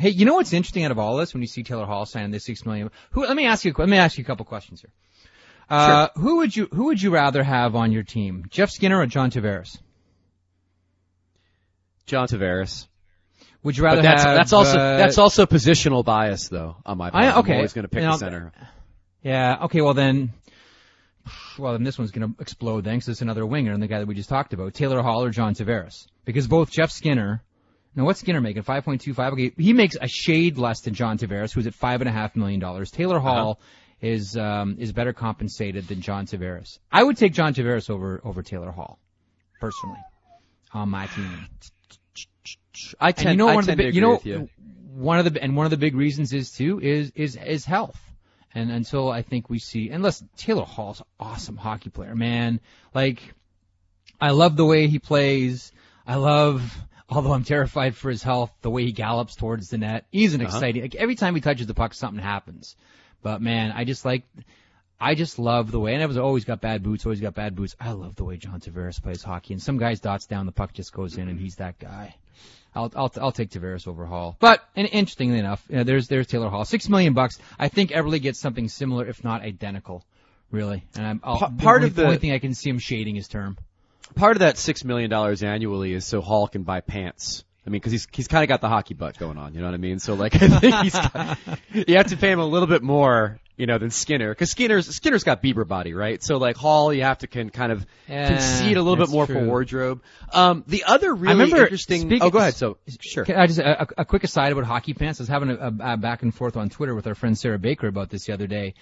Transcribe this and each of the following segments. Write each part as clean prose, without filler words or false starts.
Hey, you know what's interesting out of all this when you see Taylor Hall signing this $6 million? Let me ask you a couple questions here. Sure. Who would you rather have on your team, Jeff Skinner or John Tavares? John Tavares. Would you rather that's also positional bias though on my part. Okay. I'm always going to pick the center. Yeah. Okay. Well then this one's going to explode then, 'cause it's another winger and the guy that we just talked about, Taylor Hall or John Tavares, because both Jeff Skinner. Now, what's Skinner making? 5.25. Okay, he makes a shade less than John Tavares, who's at $5.5 million. Taylor Hall is better compensated than John Tavares. I would take John Tavares over Taylor Hall, personally, on my team. I tend to agree with you. One of the big reasons is health. And until I think we see, and listen, Taylor Hall's an awesome hockey player, man. Like, I love the way he plays. Although I'm terrified for his health, the way he gallops towards the net. He's an exciting, like every time he touches the puck, something happens. But man, I just love the way, and I've always got bad boots. I love the way John Tavares plays hockey. And some guys dots down, the puck just goes in, and he's that guy. I'll take Tavares over Hall. But, and interestingly enough, there's Taylor Hall. $6 million. I think Eberle gets something similar, if not identical, really. And the only thing I can see him shading his term. Part of that $6 million annually is so Hall can buy pants. I mean, because he's kind of got the hockey butt going on, you know what I mean? So, like, I think you have to pay him a little bit more, than Skinner. Because Skinner's got Bieber body, right? So, like, Hall, you have to kind of concede a little bit more for wardrobe. The other really interesting... go ahead. So, sure. I just a quick aside about hockey pants. I was having a back and forth on Twitter with our friend Sarah Baker about this the other day,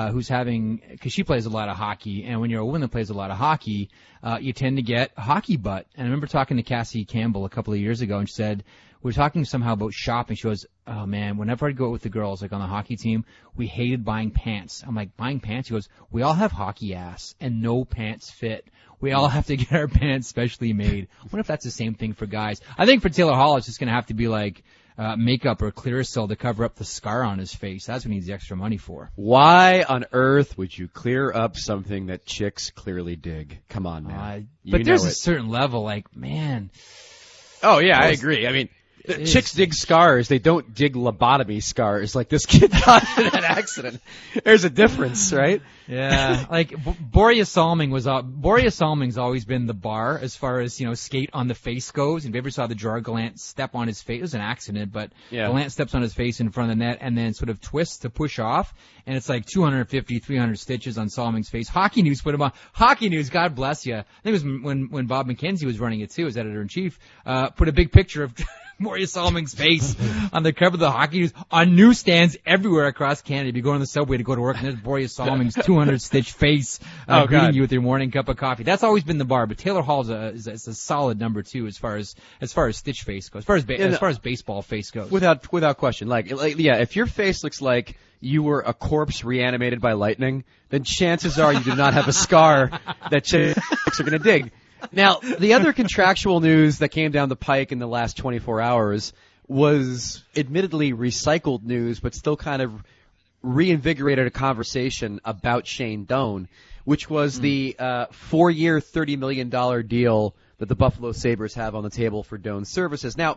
because she plays a lot of hockey, and when you're a woman that plays a lot of hockey, you tend to get hockey butt. And I remember talking to Cassie Campbell a couple of years ago, and she said, we were talking somehow about shopping. She goes, oh man, whenever I'd go out with the girls, like on the hockey team, we hated buying pants. I'm like, buying pants? She goes, we all have hockey ass and no pants fit. We all have to get our pants specially made. I wonder if that's the same thing for guys. I think for Taylor Hall, it's just going to have to be like makeup or Clearasil to cover up the scar on his face. That's what he needs the extra money for. Why on earth would you clear up something that chicks clearly dig? Come on, man. But there's a certain level, like, man. Oh, yeah, I agree. I mean, chicks dig scars. They don't dig lobotomy scars like this kid got in an accident. There's a difference, right? Yeah. Like, Borje Salming's always been the bar as far as, skate on the face goes. And if you ever saw the Gerard Gallant step on his face, it was an accident, but Gallant steps on his face in front of the net and then sort of twists to push off. And it's like 250, 300 stitches on Salming's face. Hockey News put him on. Hockey News, God bless you. I think it was when Bob McKenzie was running it too, as editor-in-chief, put a big picture of Borje Salming's face on the cover of the Hockey News on newsstands everywhere across Canada. If you go on the subway to go to work, and there's Borje Salming's 200-stitch face greeting you with your morning cup of coffee. That's always been the bar, but Taylor Hall is a solid number two as far as stitch face goes, as far as baseball face goes. Without question. Like if your face looks like you were a corpse reanimated by lightning, then chances are you do not have a scar that chicks are going to dig. Now, the other contractual news that came down the pike in the last 24 hours was admittedly recycled news, but still kind of reinvigorated a conversation about Shane Doan, which was the 4-year, $30 million deal that the Buffalo Sabres have on the table for Doan's services. Now,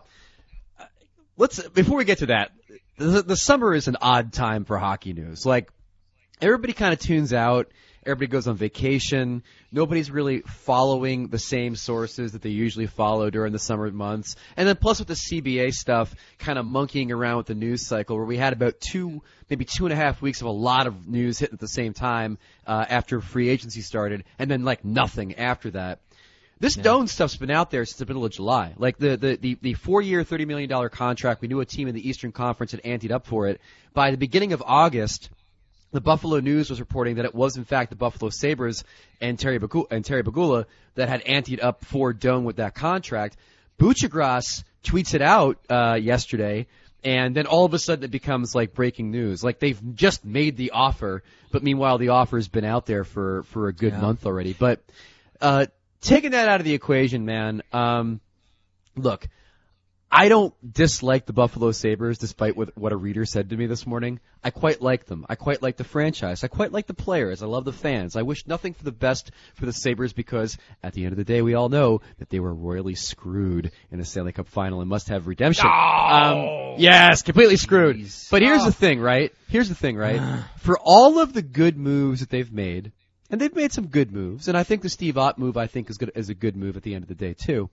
before we get to that, the summer is an odd time for hockey news. Like, everybody kind of tunes out. Everybody goes on vacation. Nobody's really following the same sources that they usually follow during the summer months. And then plus with the CBA stuff, kind of monkeying around with the news cycle, where we had about maybe 2.5 weeks of a lot of news hitting at the same time after free agency started, and then like nothing after that. This Doan stuff's been out there since the middle of July. Like the 4-year, $30 million contract, we knew a team in the Eastern Conference had anteed up for it. By the beginning of August, the Buffalo News was reporting that it was, in fact, the Buffalo Sabres and Terry Bagula that had anteed up for Doan with that contract. Buchagras tweets it out yesterday, and then all of a sudden it becomes like breaking news. Like they've just made the offer, but meanwhile the offer's been out there for a good month already. But taking that out of the equation, man, look, I don't dislike the Buffalo Sabres despite what a reader said to me this morning. I quite like them. I quite like the franchise. I quite like the players. I love the fans. I wish nothing for the best for the Sabres because at the end of the day, we all know that they were royally screwed in the Stanley Cup final and must have redemption. Yes, completely screwed. Jeez. But here's the thing, right? For all of the good moves that they've made, and they've made some good moves, and I think the Steve Ott move is a good move at the end of the day too.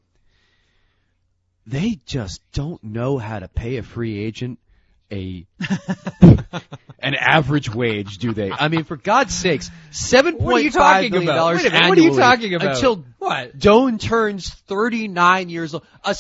They just don't know how to pay a free agent an average wage, do they? I mean, for God's sakes, $7.5 million annually. What are you talking about? Until Doan turns 39 years old. A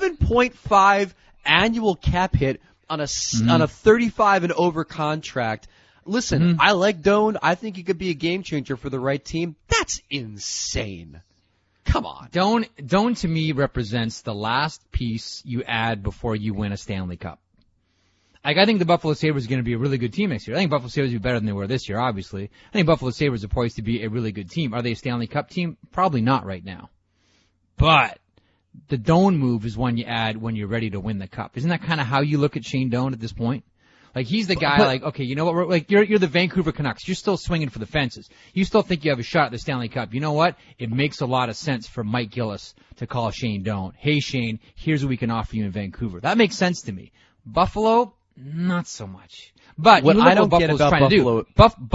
7.5 annual cap hit on a 35 and over contract. Listen, I like Doan. I think he could be a game changer for the right team. That's insane. Come on. Doan to me represents the last piece you add before you win a Stanley Cup. Like, I think the Buffalo Sabres are going to be a really good team next year. I think Buffalo Sabres will be better than they were this year, obviously. I think Buffalo Sabres are poised to be a really good team. Are they a Stanley Cup team? Probably not right now. But the Doan move is one you add when you're ready to win the Cup. Isn't that kind of how you look at Shane Doan at this point? Like, he's the guy, okay, you know what, like, you're the Vancouver Canucks. You're still swinging for the fences. You still think you have a shot at the Stanley Cup. You know what? It makes a lot of sense for Mike Gillis to call Shane Doan. Hey, Shane, here's what we can offer you in Vancouver. That makes sense to me. Buffalo, not so much. But what I don't what get Buffalo's about trying Buffalo, to do.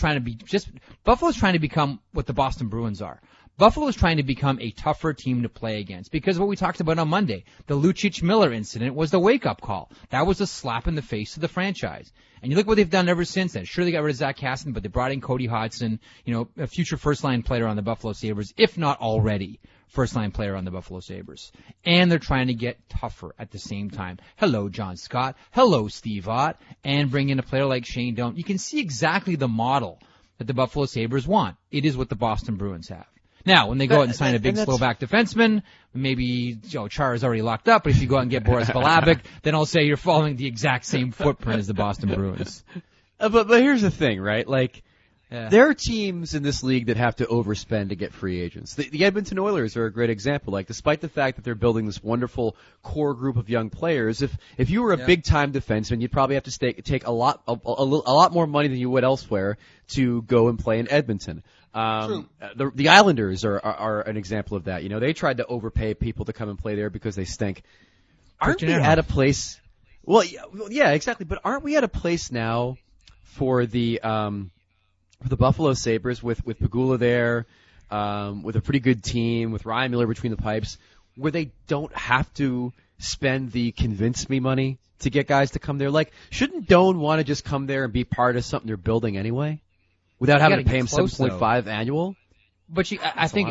Buffalo's trying to become what the Boston Bruins are. Buffalo is trying to become a tougher team to play against because what we talked about on Monday, the Lucic-Miller incident was the wake-up call. That was a slap in the face to the franchise. And you look what they've done ever since then. Sure, they got rid of Zach Kassian, but they brought in Cody Hodgson, a future first-line player on the Buffalo Sabres, if not already first-line player on the Buffalo Sabres. And they're trying to get tougher at the same time. Hello, John Scott. Hello, Steve Ott. And bring in a player like Shane Doan. You can see exactly the model that the Buffalo Sabres want. It is what the Boston Bruins have. Now, when they go out and sign a big Slovak defenseman, maybe Chara is already locked up, but if you go out and get Boris Valavic, then I'll say you're following the exact same footprint as the Boston Bruins. But here's the thing, right? Like, there are teams in this league that have to overspend to get free agents. The Edmonton Oilers are a great example. Like, despite the fact that they're building this wonderful core group of young players, if you were a big-time defenseman, you'd probably have to take a lot more money than you would elsewhere to go and play in Edmonton. The Islanders are an example of that. They tried to overpay people to come and play there because they stink. Aren't we at a place? Well, yeah, exactly. But aren't we at a place now for the Buffalo Sabres with Pegula there, with a pretty good team, with Ryan Miller between the pipes, where they don't have to spend the convince me money to get guys to come there? Like, shouldn't Doan want to just come there and be part of something they're building anyway? Without having to pay him $7.5 annual? But I think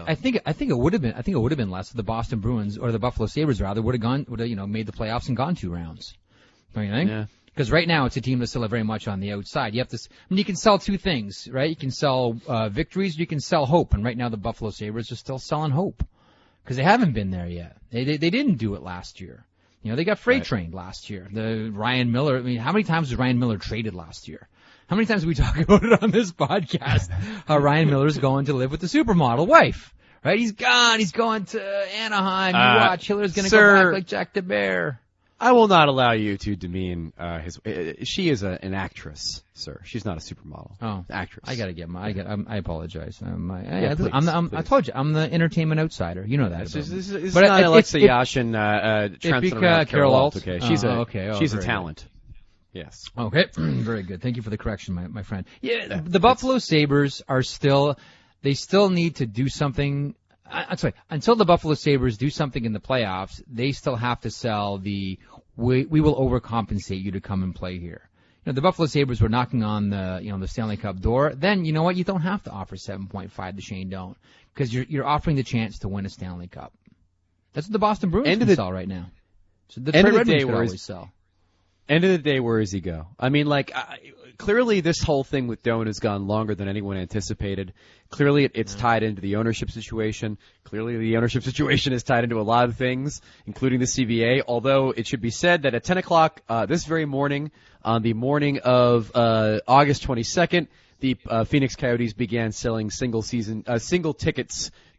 it would have been less if the Boston Bruins or the Buffalo Sabres rather would have made the playoffs and gone 2 rounds. Don't you think? Yeah. Because right now it's a team that's still very much on the outside. You have to. You can sell 2 things, right? You can sell victories, you can sell hope, and right now the Buffalo Sabres are still selling hope because they haven't been there yet. They didn't do it last year. They got freight trained last year. The Ryan Miller. I mean, how many times was Ryan Miller traded last year? How many times have we talked about it on this podcast? How Ryan Miller's going to live with the supermodel wife, right? He's gone. He's going to Anaheim. You watch. Hiller's going to go back like Jack DeBear. I will not allow you to demean his. She is an actress, sir. She's not a supermodel. Oh, actress. I gotta get my. I apologize. Please. I told you, I'm the entertainment outsider. You know that. This is not Alexa Yashin, Trent Carol Alt. Okay, she's she's a talent. Yes. Okay. Very good. Thank you for the correction, my friend. Yeah, the Buffalo Sabres are still need to do something. I'm sorry. Until the Buffalo Sabres do something in the playoffs, they still have to sell we will overcompensate you to come and play here. The Buffalo Sabres were knocking on the Stanley Cup door. Then you know what? You don't have to offer 7.5 to Shane Doan because you're offering the chance to win a Stanley Cup. That's what the Boston Bruins can sell right now. So the Red Wings could always sell. End of the day, where does he go? I mean, clearly this whole thing with Doan has gone longer than anyone anticipated. Clearly it's tied into the ownership situation. Clearly the ownership situation is tied into a lot of things, including the CBA, although it should be said that at 10 o'clock this very morning, on the morning of August 22nd, the Phoenix Coyotes began selling single tickets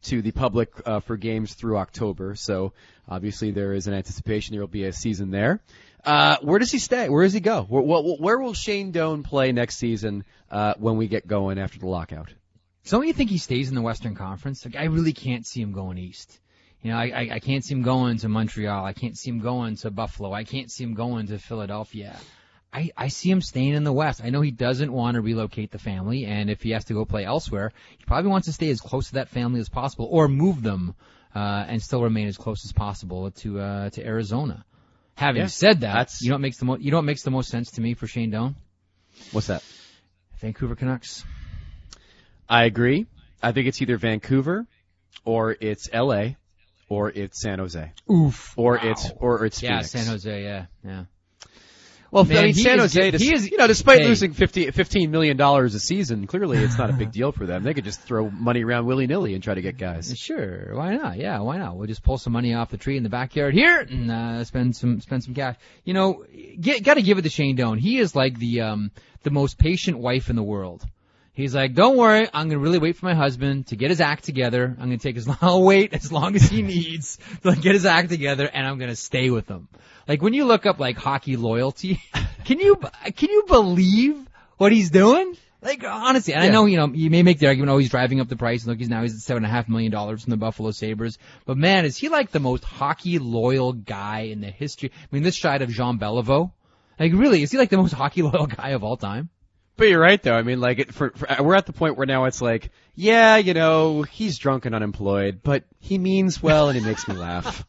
to the public for games through October. So obviously there is an anticipation there will be a season there. Where does he stay? Where does he go? Where will Shane Doan play next season when we get going after the lockout? So you think he stays in the Western Conference? Like, I really can't see him going east. I can't see him going to Montreal. I can't see him going to Buffalo. I can't see him going to Philadelphia. I see him staying in the West. I know he doesn't want to relocate the family, and if he has to go play elsewhere, he probably wants to stay as close to that family as possible, or move them and still remain as close as possible to Arizona. Having said that, you know what makes the most sense to me for Shane Doan? What's that? Vancouver Canucks. I agree. I think it's either Vancouver, or it's L.A., or it's San Jose. Oof. Or it's Phoenix. Yeah, San Jose. Yeah. Well, man, I mean, San Jose, despite losing $15 million a season, clearly it's not a big deal for them. They could just throw money around willy-nilly and try to get guys. Sure, why not? Yeah, why not? We'll just pull some money off the tree in the backyard here and spend some cash. Got to give it to Shane Doan. He is like the most patient wife in the world. He's like, don't worry, I'm going to really wait for my husband to get his act together. I'm going to take I'll wait as long as he needs to get his act together, and I'm going to stay with him. Like, when you look up, like, hockey loyalty, can you believe what he's doing? Like, honestly, and I know, you may make the argument, he's driving up the price, and look, he's at $7.5 million from the Buffalo Sabres. But man, is he like the most hockey loyal guy in the history? I mean, this side of Jean Beliveau. Like, really, is he like the most hockey loyal guy of all time? But you're right, though. I mean, like, we're at the point where now it's like, yeah, he's drunk and unemployed, but he means well and he makes me laugh.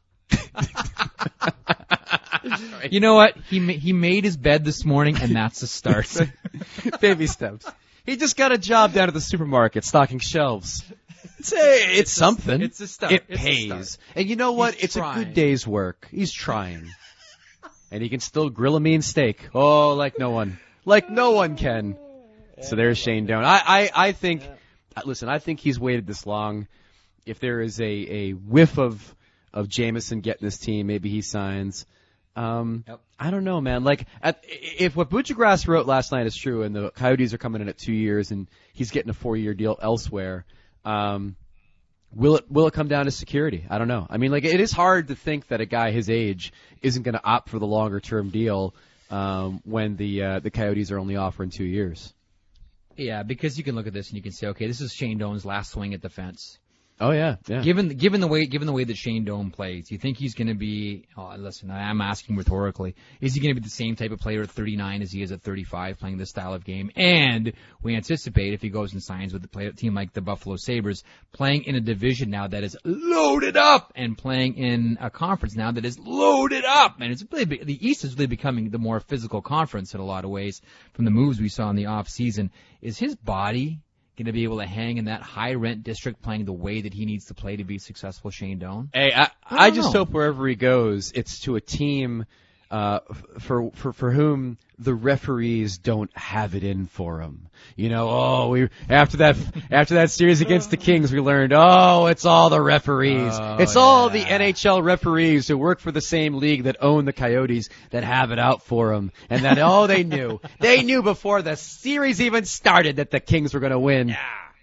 You know what? He made his bed this morning, and that's a start. Baby steps. He just got a job down at the supermarket, stocking shelves. It's something. It's a start. It pays. And you know what? It's a good day's work. He's trying. And he can still grill a mean steak. Oh, like no one. Like no one can. So there's Shane Doan. I think, listen, I think he's waited this long. If there is a whiff of Jameson getting this team, maybe he signs. I don't know, man. Like, if what Buccigross wrote last night is true, and the Coyotes are coming in at 2 years, and he's getting a 4-year deal elsewhere, will it come down to security? I don't know. I mean, like, it is hard to think that a guy his age isn't going to opt for the longer term deal when the Coyotes are only offering 2 years. Yeah, because you can look at this and you can say, okay, this is Shane Doan's last swing at the fence. Oh yeah. Given the way that Shane Doan plays, you think he's going to be? Listen, I'm asking rhetorically. Is he going to be the same type of player at 39 as he is at 35, playing this style of game? And we anticipate if he goes and signs with a team like the Buffalo Sabres, playing in a division now that is loaded up, and playing in a conference now that is loaded up, and it's really the East is really becoming the more physical conference in a lot of ways from the moves we saw in the off season. Is his body going to be able to hang in that high rent district playing the way that he needs to play to be successful, Shane Doan? Hey, I just hope wherever he goes, it's to a team for whom the referees don't have it in for him. After that series against the Kings, we learned, it's all the referees. All the NHL referees who work for the same league that own the Coyotes that have it out for them. And that, they knew. They knew before the series even started that the Kings were going to win.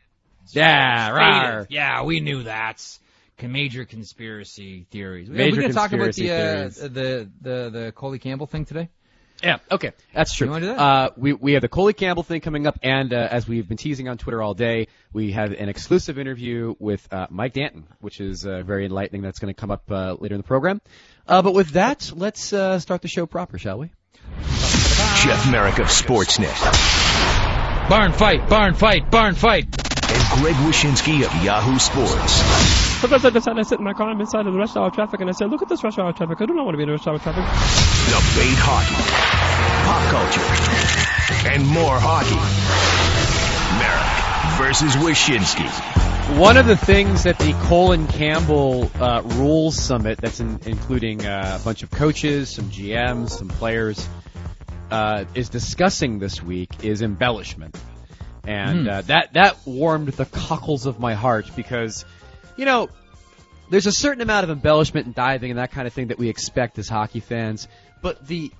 Yeah, we knew that. Major conspiracy theories. Are we going to talk about the Coley Campbell thing today? Yeah, okay, that's true. You want to do that? We have the Coley Campbell thing coming up, and as we've been teasing on Twitter all day, we have an exclusive interview with Mike Danton, which is very enlightening. That's going to come up later in the program. But with that, let's start the show proper, shall we? Jeff Merrick of Sportsnet. Barn fight. And Greg Wyshynski of Yahoo Sports. Sometimes I decide I sit in my car, I'm inside of the rush hour traffic, and I say, look at this rush hour traffic. I do not want to be in rush hour traffic. Debate hockey, pop culture, and more hockey. Merrick versus Wyshynski. One of the things that the Colin Campbell Rules Summit, that's including a bunch of coaches, some GMs, some players, is discussing this week is embellishment. And that warmed the cockles of my heart because, there's a certain amount of embellishment and diving and that kind of thing that we expect as hockey fans. But the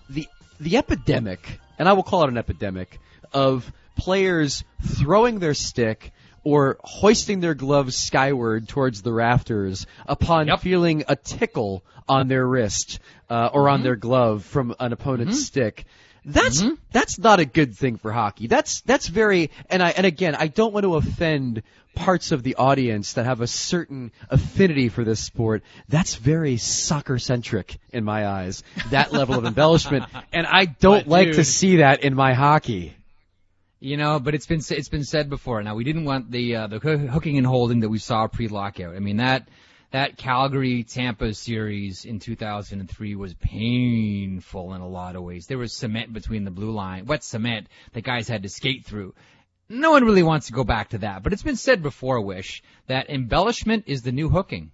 epidemic, and I will call it an epidemic, of players throwing their stick or hoisting their gloves skyward towards the rafters upon feeling a tickle on their wrist or on their glove from an opponent's stick. That's not a good thing for hockey. That's very, and again, I don't want to offend parts of the audience that have a certain affinity for this sport. That's very soccer-centric in my eyes, that level of embellishment, and I don't like to see that in my hockey. You know, but it's been said before. Now, we didn't want the hooking and holding that we saw pre-lockout. I mean, that Calgary-Tampa series in 2003 was painful in a lot of ways. There was cement between the blue line, wet cement that guys had to skate through. No one really wants to go back to that. But it's been said before, Wish, that embellishment is the new hooking.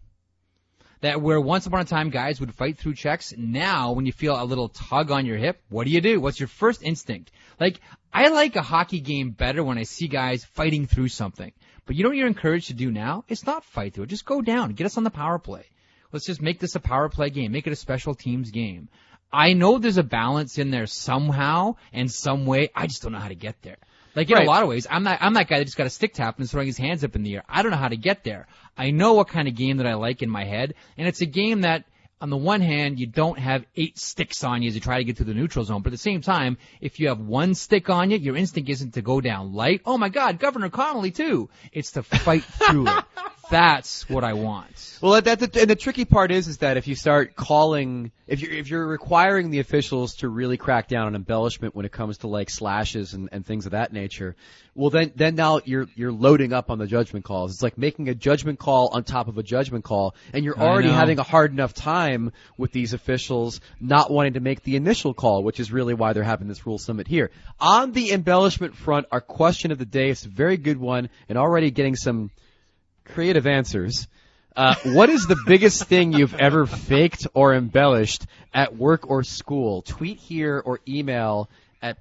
That where once upon a time guys would fight through checks, now when you feel a little tug on your hip, what do? What's your first instinct? Like, I like a hockey game better when I see guys fighting through something. But you know what you're encouraged to do now? It's not fight through it. Just go down. Get us on the power play. Let's just make this a power play game. Make it a special teams game. I know there's a balance in there somehow and some way. I just don't know how to get there. Like, in a lot of ways, I'm that guy that just got a stick tap and is throwing his hands up in the air. I don't know how to get there. I know what kind of game that I like in my head, and it's a game that, on the one hand, you don't have 8 sticks on you as you try to get through the neutral zone, but at the same time, if you have 1 stick on you, your instinct isn't to go down light. Oh my God, Governor Connolly too. It's to fight through it. That's what I want. Well, and the tricky part is that if you start calling, if you're requiring the officials to really crack down on embellishment when it comes to like slashes and things of that nature, well then now you're loading up on the judgment calls. It's like making a judgment call on top of a judgment call, and you're already having a hard enough time with these officials not wanting to make the initial call, which is really why they're having this rule summit here. On the embellishment front, our question of the day is a very good one, and already getting some creative answers. What is the biggest thing you've ever faked or embellished at work or school? Tweet here or email at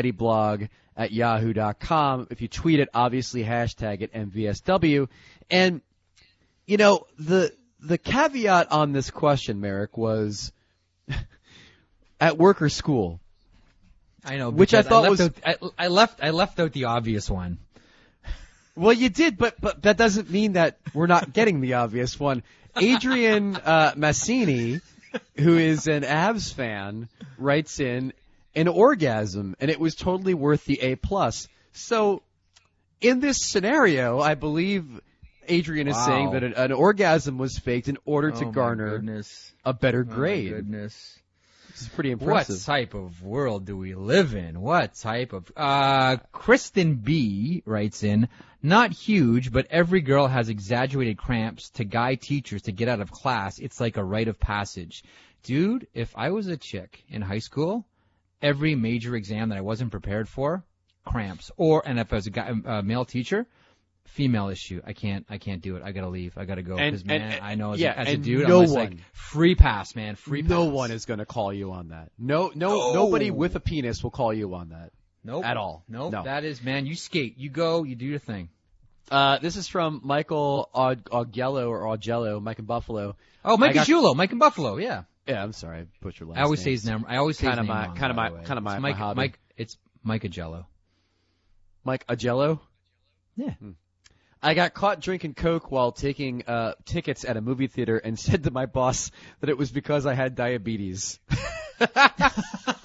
puckdaddyblog@yahoo.com. If you tweet it, obviously hashtag it MVSW. And, you know, the caveat on this question, Merrick, was at work or school. I know, which I thought was I left out the obvious one. Well, you did, but that doesn't mean that we're not getting the obvious one. Adrian Massini, who is an Avs fan, writes in an orgasm, and it was totally worth the A+. So, in this scenario, I believe Adrian is saying that an orgasm was faked in order to garner a better grade. Oh, my goodness. This is pretty impressive. What type of world do we live in? What type of... Kristen B. writes in, not huge, but every girl has exaggerated cramps to guy teachers to get out of class. It's like a rite of passage. Dude, if I was a chick in high school, every major exam that I wasn't prepared for, cramps. And if I was a male teacher... female issue. I can't do it. I gotta leave. I gotta go. Because, man, I know as a dude, I'm like, free pass, man. Free pass. No one is gonna call you on that. Nobody with a penis will call you on that. Nope. At all. Nope. No. That is, man, you skate. You go. You do your thing. This is from Michael Augello, Mike in Buffalo. Oh, Mike Agiulo. Mike in Buffalo, yeah. Yeah, I'm sorry. I butchered your last name. I always say his name. I always say his name wrong. Kind of my hobby. It's Mike Agiello. Mike Agiello? Yeah. I got caught drinking Coke while taking tickets at a movie theater and said to my boss that it was because I had diabetes. That's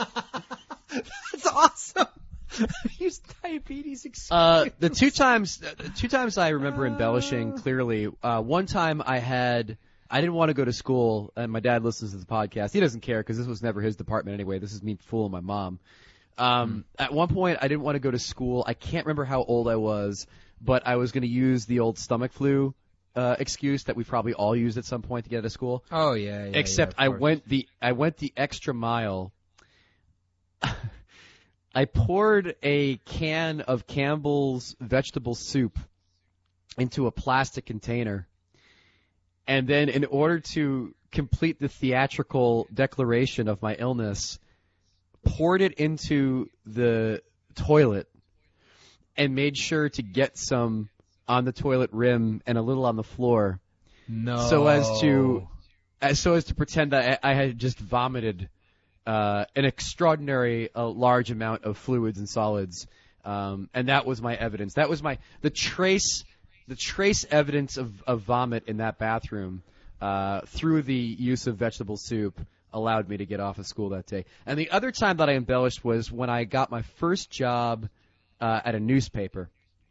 awesome. Use diabetes excuse. The two times I remember embellishing clearly. One time I didn't want to go to school, and my dad listens to the podcast. He doesn't care because this was never his department anyway. This is me fooling my mom. At one point I didn't want to go to school. I can't remember how old I was, but I was going to use the old stomach flu excuse that we probably all used at some point to get out of school. Oh yeah. Except I went the extra mile. I poured a can of Campbell's vegetable soup into a plastic container, and then in order to complete the theatrical declaration of my illness, poured it into the toilet and made sure to get some on the toilet rim and a little on the floor. No. So as to pretend that I had just vomited an extraordinary large amount of fluids and solids. And that was my evidence. That was the trace the trace evidence of vomit in that bathroom through the use of vegetable soup allowed me to get off of school that day. And the other time that I embellished was when I got my first job at a newspaper.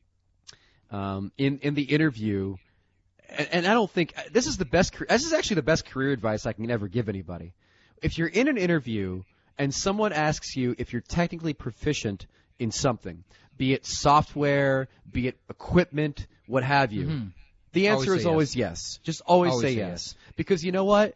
In the interview, and I don't think this is actually the best career advice I can ever give anybody. If you're in an interview and someone asks you if you're technically proficient in something, be it software, be it equipment, what have you, the answer is always yes. Just always say yes. Because you know what?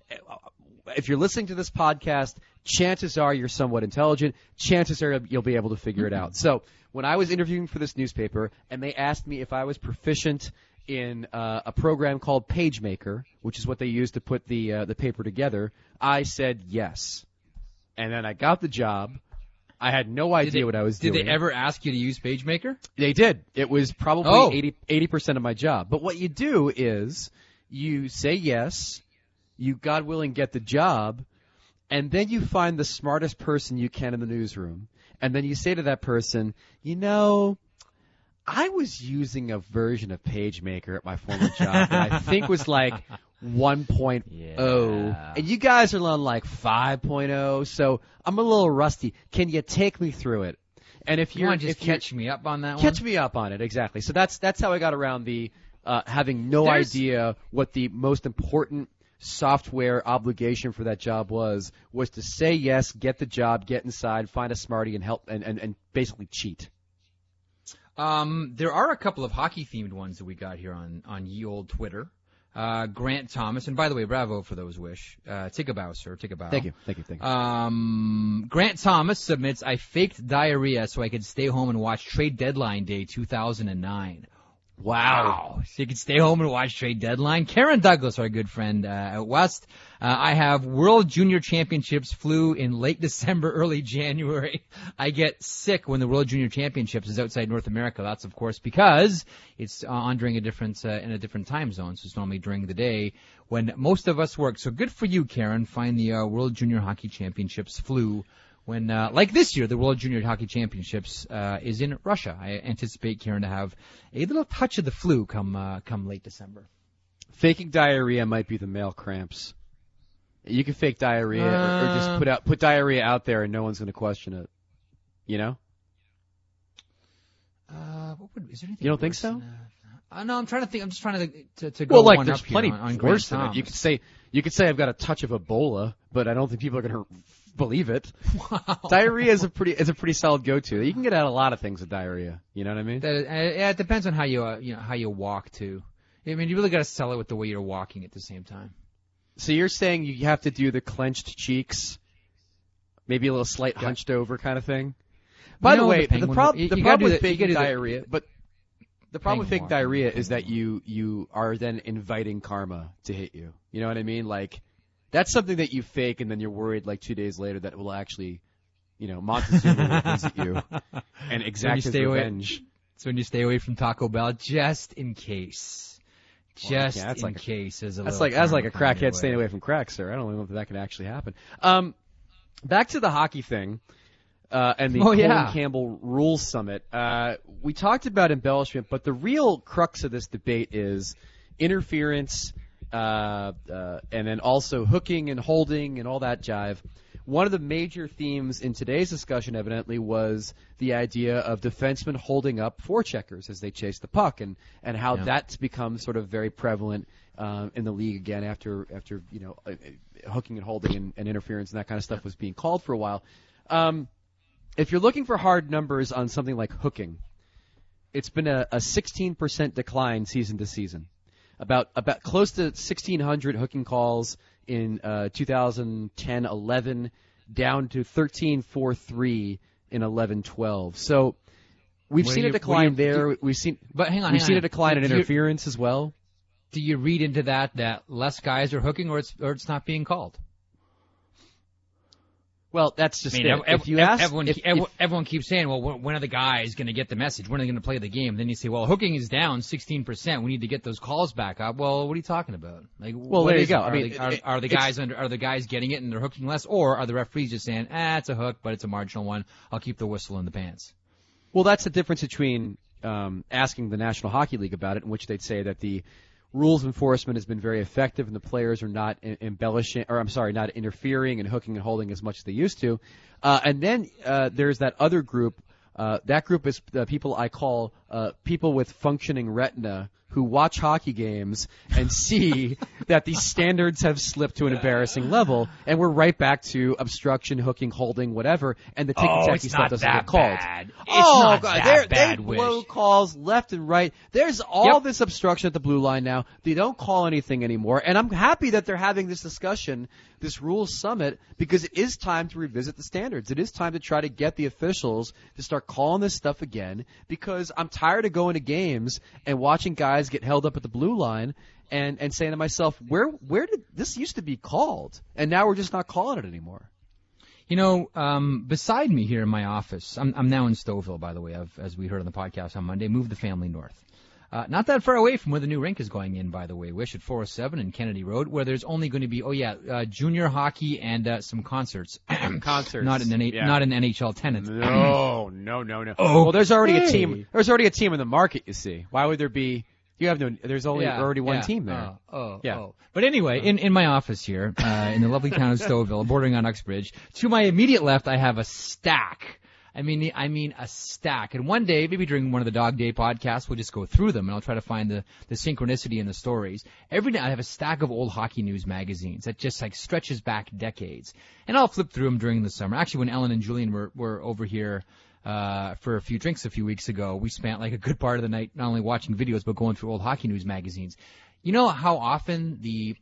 If you're listening to this podcast, chances are you're somewhat intelligent. Chances are you'll be able to figure it out. So when I was interviewing for this newspaper and they asked me if I was proficient in a program called PageMaker, which is what they use to put the paper together, I said yes. And then I got the job. I had no idea what I was doing. Did they ever ask you to use PageMaker? They did. It was probably 80% of my job. But what you do is you say yes, you, God willing, get the job, and then you find the smartest person you can in the newsroom. And then you say to that person, you know, I was using a version of PageMaker at my former job that I think was like 1.0. Yeah. And you guys are on like 5.0, so I'm a little rusty. Can you take me through it? And if you're just catch me up on that one? Catch me up on it, exactly. So that's how I got around the having no idea what the most important software obligation for that job was to say yes, get the job, get inside, find a smarty, and help and basically cheat. There are a couple of hockey-themed ones that we got here on ye old Twitter. Grant Thomas, and by the way, bravo for those wish. Take a bow, sir. Take a bow. Thank you. Grant Thomas submits, I faked diarrhea so I could stay home and watch Trade Deadline Day 2009. Wow. So you can stay home and watch Trade Deadline. Karen Douglas, our good friend out west. I have World Junior Championships flu in late December, early January. I get sick when the World Junior Championships is outside North America. That's, of course, because it's on during in a different time zone. So it's normally during the day when most of us work. So good for you, Karen. Find the World Junior Hockey Championships flu when, like this year, the World Junior Hockey Championships is in Russia. I anticipate Karen to have a little touch of the flu come late December. Faking diarrhea might be the male cramps. You can fake diarrhea or just put diarrhea out there and no one's going to question it. You know? Is there anything you don't think so? No, I'm trying to think. I'm just trying to go one there's up plenty here on worse Grant than it. Thomas. You could say I've got a touch of Ebola, but I don't think people are going to believe it. Wow. Diarrhea is a pretty solid go-to. You can get out a lot of things with diarrhea. You know what I mean? It depends on how you walk too. I mean, you really got to sell it with the way you're walking at the same time. So you're saying you have to do the clenched cheeks, maybe a little slight hunched over kind of thing? By the way, the problem with faking diarrhea, but the problem with faking diarrhea is that you are then inviting karma to hit you. You know what I mean? Like, that's something that you fake and then you're worried like 2 days later that it will actually, Montezuma will visit you and exact his revenge. It's when you stay away from Taco Bell just in case. Just in case. That's like a crackhead staying away from crack, sir. I don't know if that can actually happen. Back to the hockey thing and the Colin Campbell Rules Summit. We talked about embellishment, but the real crux of this debate is interference and then also hooking and holding and all that jive. One of the major themes in today's discussion, evidently, was the idea of defensemen holding up forecheckers as they chase the puck, and how that's become sort of very prevalent in the league again after hooking and holding and interference and that kind of stuff was being called for a while. If you're looking for hard numbers on something like hooking, it's been a 16% decline season to season. About close to 1,600 hooking calls in 2010-11, down to 13.43 in 11-12. So we've seen a decline there. We've seen a decline in interference as well. Do you read into that less guys are hooking, or it's not being called? Well, that's just it. Everyone keeps saying, well, when are the guys going to get the message? When are they going to play the game? Then you say, well, hooking is down 16%. We need to get those calls back up. Well, what are you talking about? Like, well, there you go. Are the guys getting it and they're hooking less, or are the referees just saying, it's a hook, but it's a marginal one. I'll keep the whistle in the pants? Well, that's the difference between asking the National Hockey League about it, in which they'd say that the rules enforcement has been very effective and the players are not not interfering and hooking and holding as much as they used to. And then there's that other group. That group is people I call people with functioning retina who watch hockey games and see that these standards have slipped to an embarrassing level, and we're right back to obstruction, hooking, holding, whatever, and the ticky-tacky stuff doesn't get called. They blow calls left and right. There's all this obstruction at the blue line now. They don't call anything anymore, and I'm happy that they're having this discussion, this rules summit, because it is time to revisit the standards. It is time to try to get the officials to start calling this stuff again, because I'm tired of going to games and watching guys get held up at the blue line and saying to myself, where did this used to be called? And now we're just not calling it anymore. You know, beside me here in my office, I'm now in Stouffville, by the way, as we heard on the podcast on Monday, moved the family north. Not that far away from where the new rink is going in, by the way, Wish, at 407 and Kennedy Road, where there's only going to be, junior hockey and some concerts. Concerts. Not an NHL tenant. No. Oh, well, there's already a team. There's already a team in the market, you see. Why would there be? There's already one team there. But anyway, in my office here, in the lovely town of Stouffville, bordering on Uxbridge, to my immediate left, I have a stack. I mean a stack. And one day, maybe during one of the Dog Day podcasts, we'll just go through them and I'll try to find the synchronicity in the stories. Every day I have a stack of old hockey news magazines that just like stretches back decades. And I'll flip through them during the summer. Actually, when Ellen and Julian were over here for a few drinks a few weeks ago, we spent like a good part of the night not only watching videos but going through old hockey news magazines. You know how often the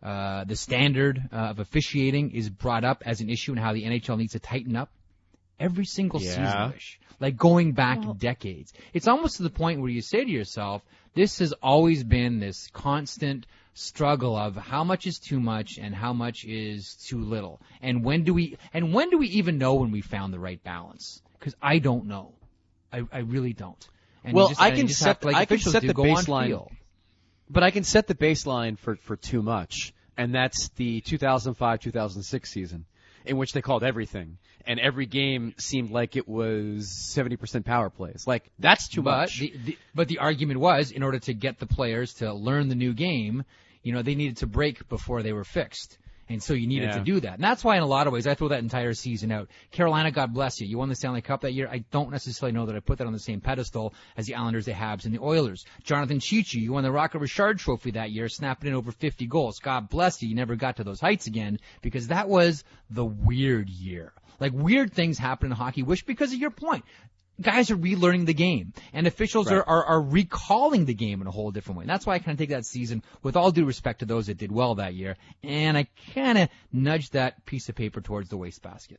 standard of officiating is brought up as an issue and how the NHL needs to tighten up? Every single season, like going back decades. It's almost to the point where you say to yourself, this has always been this constant struggle of how much is too much and how much is too little. And when do we even know when we found the right balance? Because I don't know. I really don't. And I can set the baseline. But I can set the baseline for too much, and that's the 2005-2006 season, in which they called everything. And every game seemed like it was 70% power plays. Like, that's too much. But the argument was, in order to get the players to learn the new game, they needed to break before they were fixed. And so you needed to do that. And that's why, in a lot of ways, I throw that entire season out. Carolina, God bless you. You won the Stanley Cup that year. I don't necessarily know that I put that on the same pedestal as the Islanders, the Habs, and the Oilers. Jonathan Cheechoo, you won the Rocket Richard Trophy that year, snapping in over 50 goals. God bless you. You never got to those heights again because that was the weird year. Like, weird things happen in hockey, Wish, because of your point. Guys are relearning the game, and officials are recalling the game in a whole different way. And that's why I kind of take that season, with all due respect to those that did well that year, and I kind of nudged that piece of paper towards the wastebasket.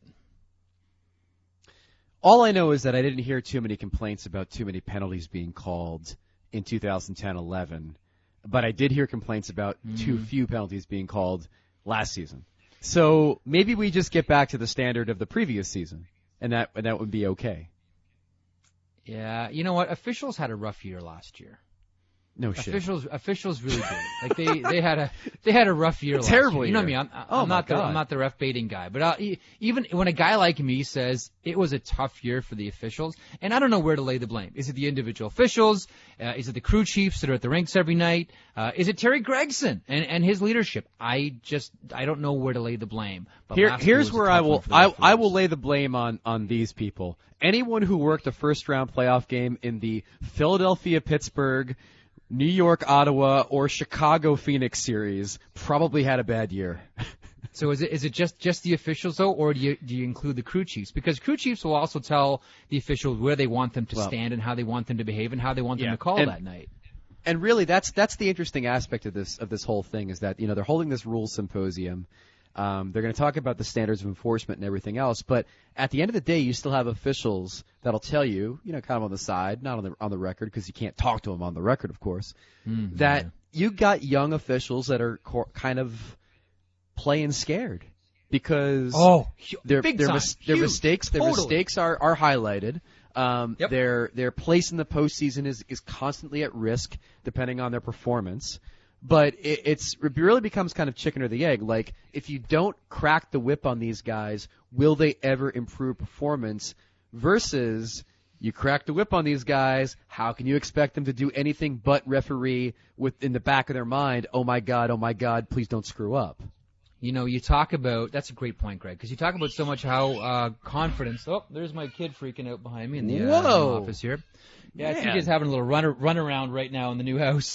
All I know is that I didn't hear too many complaints about too many penalties being called in 2010-11, but I did hear complaints about too few penalties being called last season. So maybe we just get back to the standard of the previous season, and that would be okay. Yeah, you know what? Officials had a rough year last year. No shit. Officials really did. Like they had a rough year. Terrible. You know me. I'm not the ref baiting guy. But even when a guy like me says it was a tough year for the officials, and I don't know where to lay the blame. Is it the individual officials? Is it the crew chiefs that are at the rinks every night? Is it Terry Gregson and his leadership? I don't know where to lay the blame. But here's where I will lay the blame on these people. Anyone who worked a first round playoff game in the Philadelphia-Pittsburgh, New York-Ottawa, or Chicago-Phoenix series probably had a bad year. So is it just the officials though, or do you include the crew chiefs? Because crew chiefs will also tell the officials where they want them to stand and how they want them to behave and how they want them to call that night. And really, that's the interesting aspect of this whole thing is that they're holding this rules symposium. They're going to talk about the standards of enforcement and everything else, but at the end of the day, you still have officials that'll tell you, kind of on the side, not on the record, because you can't talk to them on the record, of course, that you got young officials that are kind of playing scared because their mistakes are highlighted. Their place in the postseason is constantly at risk depending on their performance. But it really becomes kind of chicken or the egg. Like, if you don't crack the whip on these guys, will they ever improve performance? Versus, You crack the whip on these guys. How can you expect them to do anything but referee in the back of their mind, oh my God, please don't screw up. You know, you talk about, that's a great point, Greg, because you talk about so much how confidence, oh, there's my kid freaking out behind me in the office here. Yeah, TJ's having a little run around right now in the new house.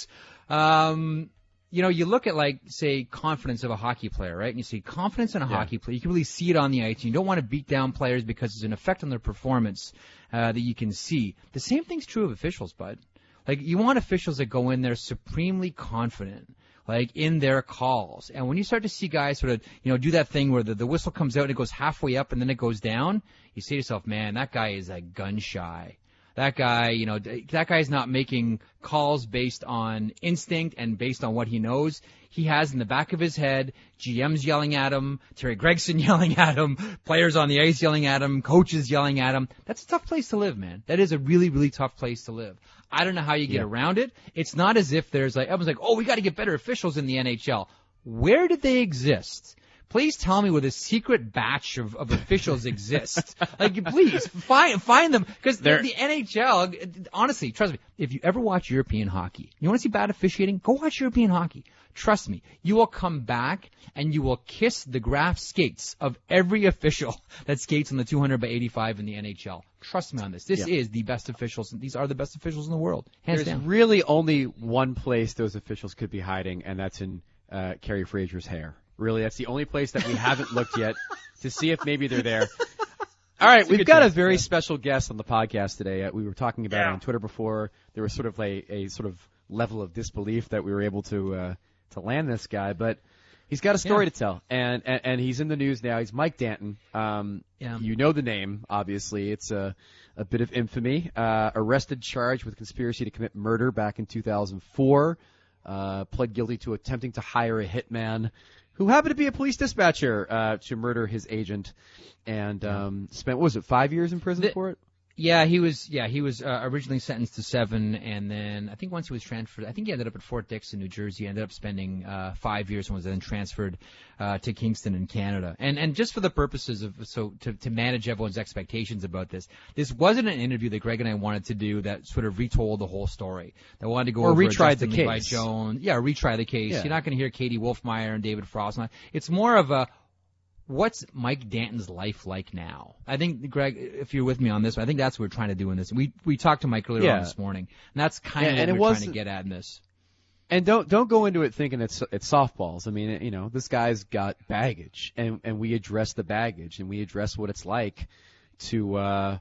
You know, you look at, like, say, confidence of a hockey player, right? And you see confidence in a hockey player. You can really see it on the ice. You don't want to beat down players because there's an effect on their performance that you can see. The same thing's true of officials, bud. Like, you want officials that go in there supremely confident, like, in their calls. And when you start to see guys sort of, you know, do that thing where the whistle comes out and it goes halfway up and then it goes down, you say to yourself, man, that guy is, like, gun shy. That guy, you know, that guy's not making calls based on instinct and based on what he knows. He has in the back of his head GMs yelling at him, Terry Gregson yelling at him, players on the ice yelling at him, coaches yelling at him. That's a tough place to live, man. That is a really, really tough place to live. I don't know how you get around it. It's not as if there's like, everyone's like, oh, we got to get better officials in the NHL. Where did they exist? Please tell me where the secret batch of officials exist. Like, please, find them. Because the NHL, honestly, trust me, if you ever watch European hockey, you want to see bad officiating? Go watch European hockey. Trust me, you will come back and you will kiss the graph skates of every official that skates on the 200 by 85 in the NHL. Trust me on this. This is the best officials. These are the best officials in the world. Hands down. There's really only one place those officials could be hiding, and that's in Carrie Frazier's hair. Really, that's the only place that we haven't looked yet to see if maybe they're there. All right, we've got a very special guest on the podcast today. We were talking about it on Twitter before. There was sort of a sort of level of disbelief that we were able to land this guy, but he's got a story to tell, and he's in the news now. He's Mike Danton. You know the name, obviously. It's a bit of infamy. Arrested, charged with conspiracy to commit murder back in 2004. Pled guilty to attempting to hire a hitman who happened to be a police dispatcher to murder his agent, and spent, what was it, 5 years in prison for it? Yeah, he was originally sentenced to 7, and then I think once he was transferred, I think he ended up at Fort Dix in New Jersey. He ended up spending 5 years and was then transferred to Kingston in Canada. And just for the purposes of, to manage everyone's expectations about this wasn't an interview that Greg and I wanted to do that sort of retold the whole story. That wanted to go over retried the Levi case. Jones. Yeah, retry the case. Yeah. You're not going to hear Katie Wolfmeyer and David Frost. It's more of a, what's Mike Danton's life like now? I think, Greg, if you're with me on this, I think that's what we're trying to do in this. We talked to Mike earlier on this morning, and that's kind of what we're trying to get at in this. And don't go into it thinking it's softballs. I mean, you know, this guy's got baggage, and we address the baggage, and we address what it's like to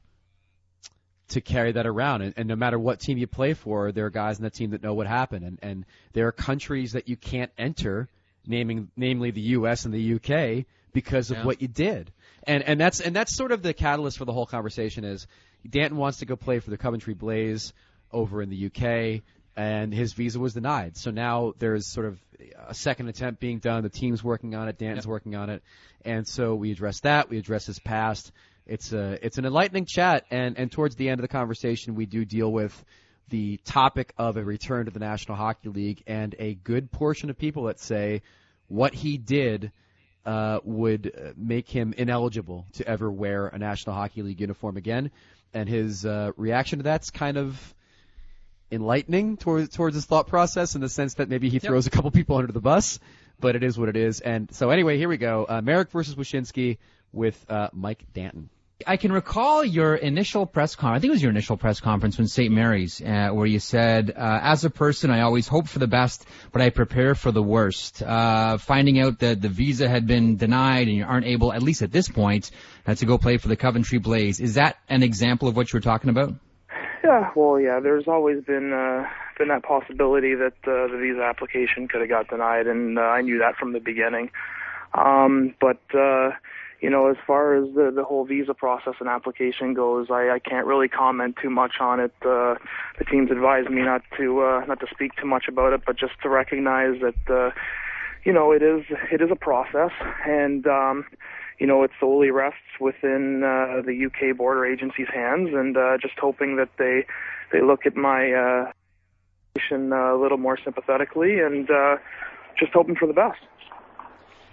carry that around. And no matter what team you play for, there are guys in that team that know what happened, and there are countries that you can't enter, namely the U.S. and the U.K., because of what you did. And that's sort of the catalyst for the whole conversation is Danton wants to go play for the Coventry Blaze over in the UK, and his visa was denied. So now there's sort of a second attempt being done. The team's working on it. Danton's working on it. And so we address that. We address his past. It's an enlightening chat. And towards the end of the conversation, we do deal with the topic of a return to the National Hockey League and a good portion of people that say what he did would make him ineligible to ever wear a National Hockey League uniform again. And his reaction to that's kind of enlightening towards his thought process in the sense that maybe he throws a couple people under the bus, but it is what it is. And so anyway, here we go. Marek versus Wyshynski with Mike Danton. I can recall your initial press conference. I think it was your initial press conference in St. Mary's, where you said, as a person, I always hope for the best, but I prepare for the worst. Finding out that the visa had been denied and you aren't able, at least at this point, to go play for the Coventry Blaze. Is that an example of what you were talking about? Yeah, well, yeah, there's always been that possibility that the visa application could have got denied, and I knew that from the beginning. But you know, as far as the whole visa process and application goes, I can't really comment too much on it. The team's advised me not to speak too much about it, but just to recognize that you know, it is a process, and you know, it solely rests within the UK border agency's hands, and just hoping that they look at my a little more sympathetically, and just hoping for the best.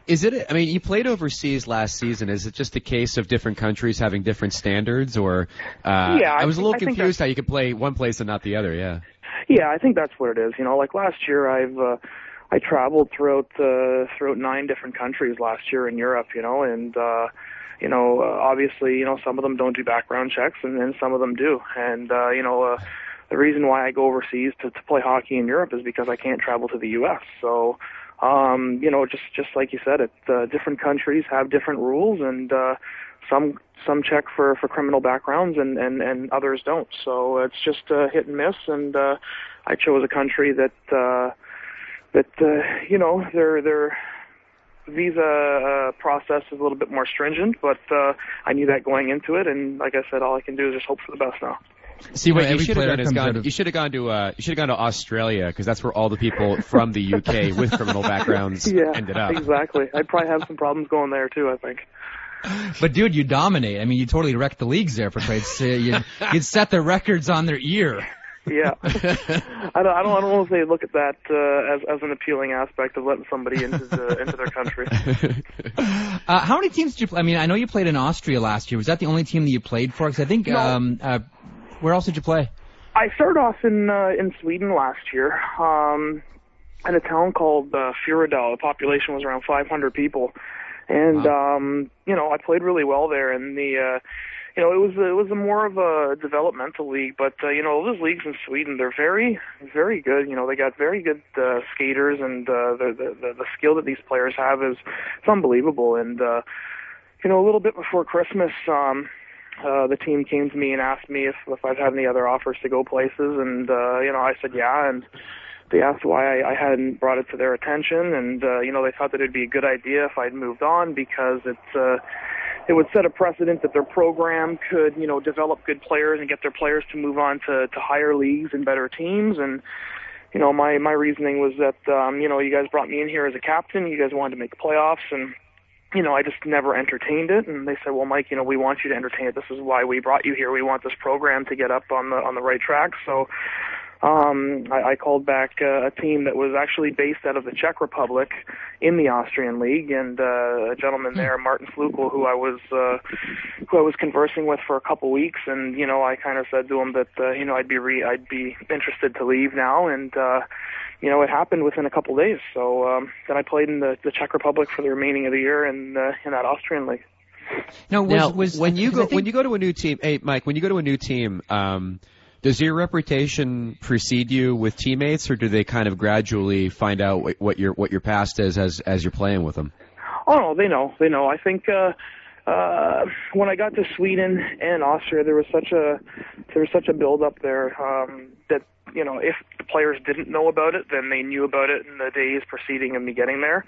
Is it? I mean, you played overseas last season. Is it just a case of different countries having different standards, or? I was a little confused how you could play one place and not the other. Yeah. Yeah, I think that's what it is. Like last year, I traveled throughout 9 different countries last year in Europe. And obviously, some of them don't do background checks, and then some of them do. And the reason why I go overseas to play hockey in Europe is because I can't travel to the U.S. So, just like you said, different countries have different rules, and some check for criminal backgrounds and others don't. So it's just hit and miss. And I chose a country that their visa process is a little bit more stringent, but I knew that going into it, and like I said, all I can do is just hope for the best now. See, what you should have done is you should have gone to Australia, because that's where all the people from the UK with criminal backgrounds ended up. Exactly. I'd probably have some problems going there too, I think. But dude, you dominate. I mean, you totally wrecked the leagues there, for Christ's sake. You'd set the records on their ear. Yeah. I don't know if they look at that as an appealing aspect of letting somebody into their country. How many teams did you play? I mean, I know you played in Austria last year. Was that the only team that you played for? Because I think where else did you play? I started off in Sweden last year, in a town called Fyredal. The population was around 500 people, and wow. I played really well there. And it was a more of a developmental league, but those leagues in Sweden, they're very, very good. They got very good skaters, and the skill that these players have is it's unbelievable. And a little bit before Christmas, the team came to me and asked me if I'd had any other offers to go places, and I said yeah, and they asked why I hadn't brought it to their attention, and they thought that it'd be a good idea if I'd moved on, because it would set a precedent that their program could develop good players and get their players to move on to higher leagues and better teams. And my reasoning was that you guys brought me in here as a captain, you guys wanted to make the playoffs, and I just never entertained it. And they said, well, Mike, we want you to entertain it. This is why we brought you here. We want this program to get up on the right track. So I called back a team that was actually based out of the Czech Republic in the Austrian League, and a gentleman there, Martin Flukel, who I was conversing with for a couple weeks, and I kind of said to him that I'd be interested to leave now, and it happened within a couple days. So then I played in the Czech Republic for the remaining of the year in that Austrian league. Now, when you go to a new team, hey Mike, when you go to a new team, does your reputation precede you with teammates, or do they kind of gradually find out what your past is as you're playing with them? Oh no, they know. I think when I got to Sweden and Austria, there was such a build up there that if the players didn't know about it, then they knew about it in the days preceding me getting there.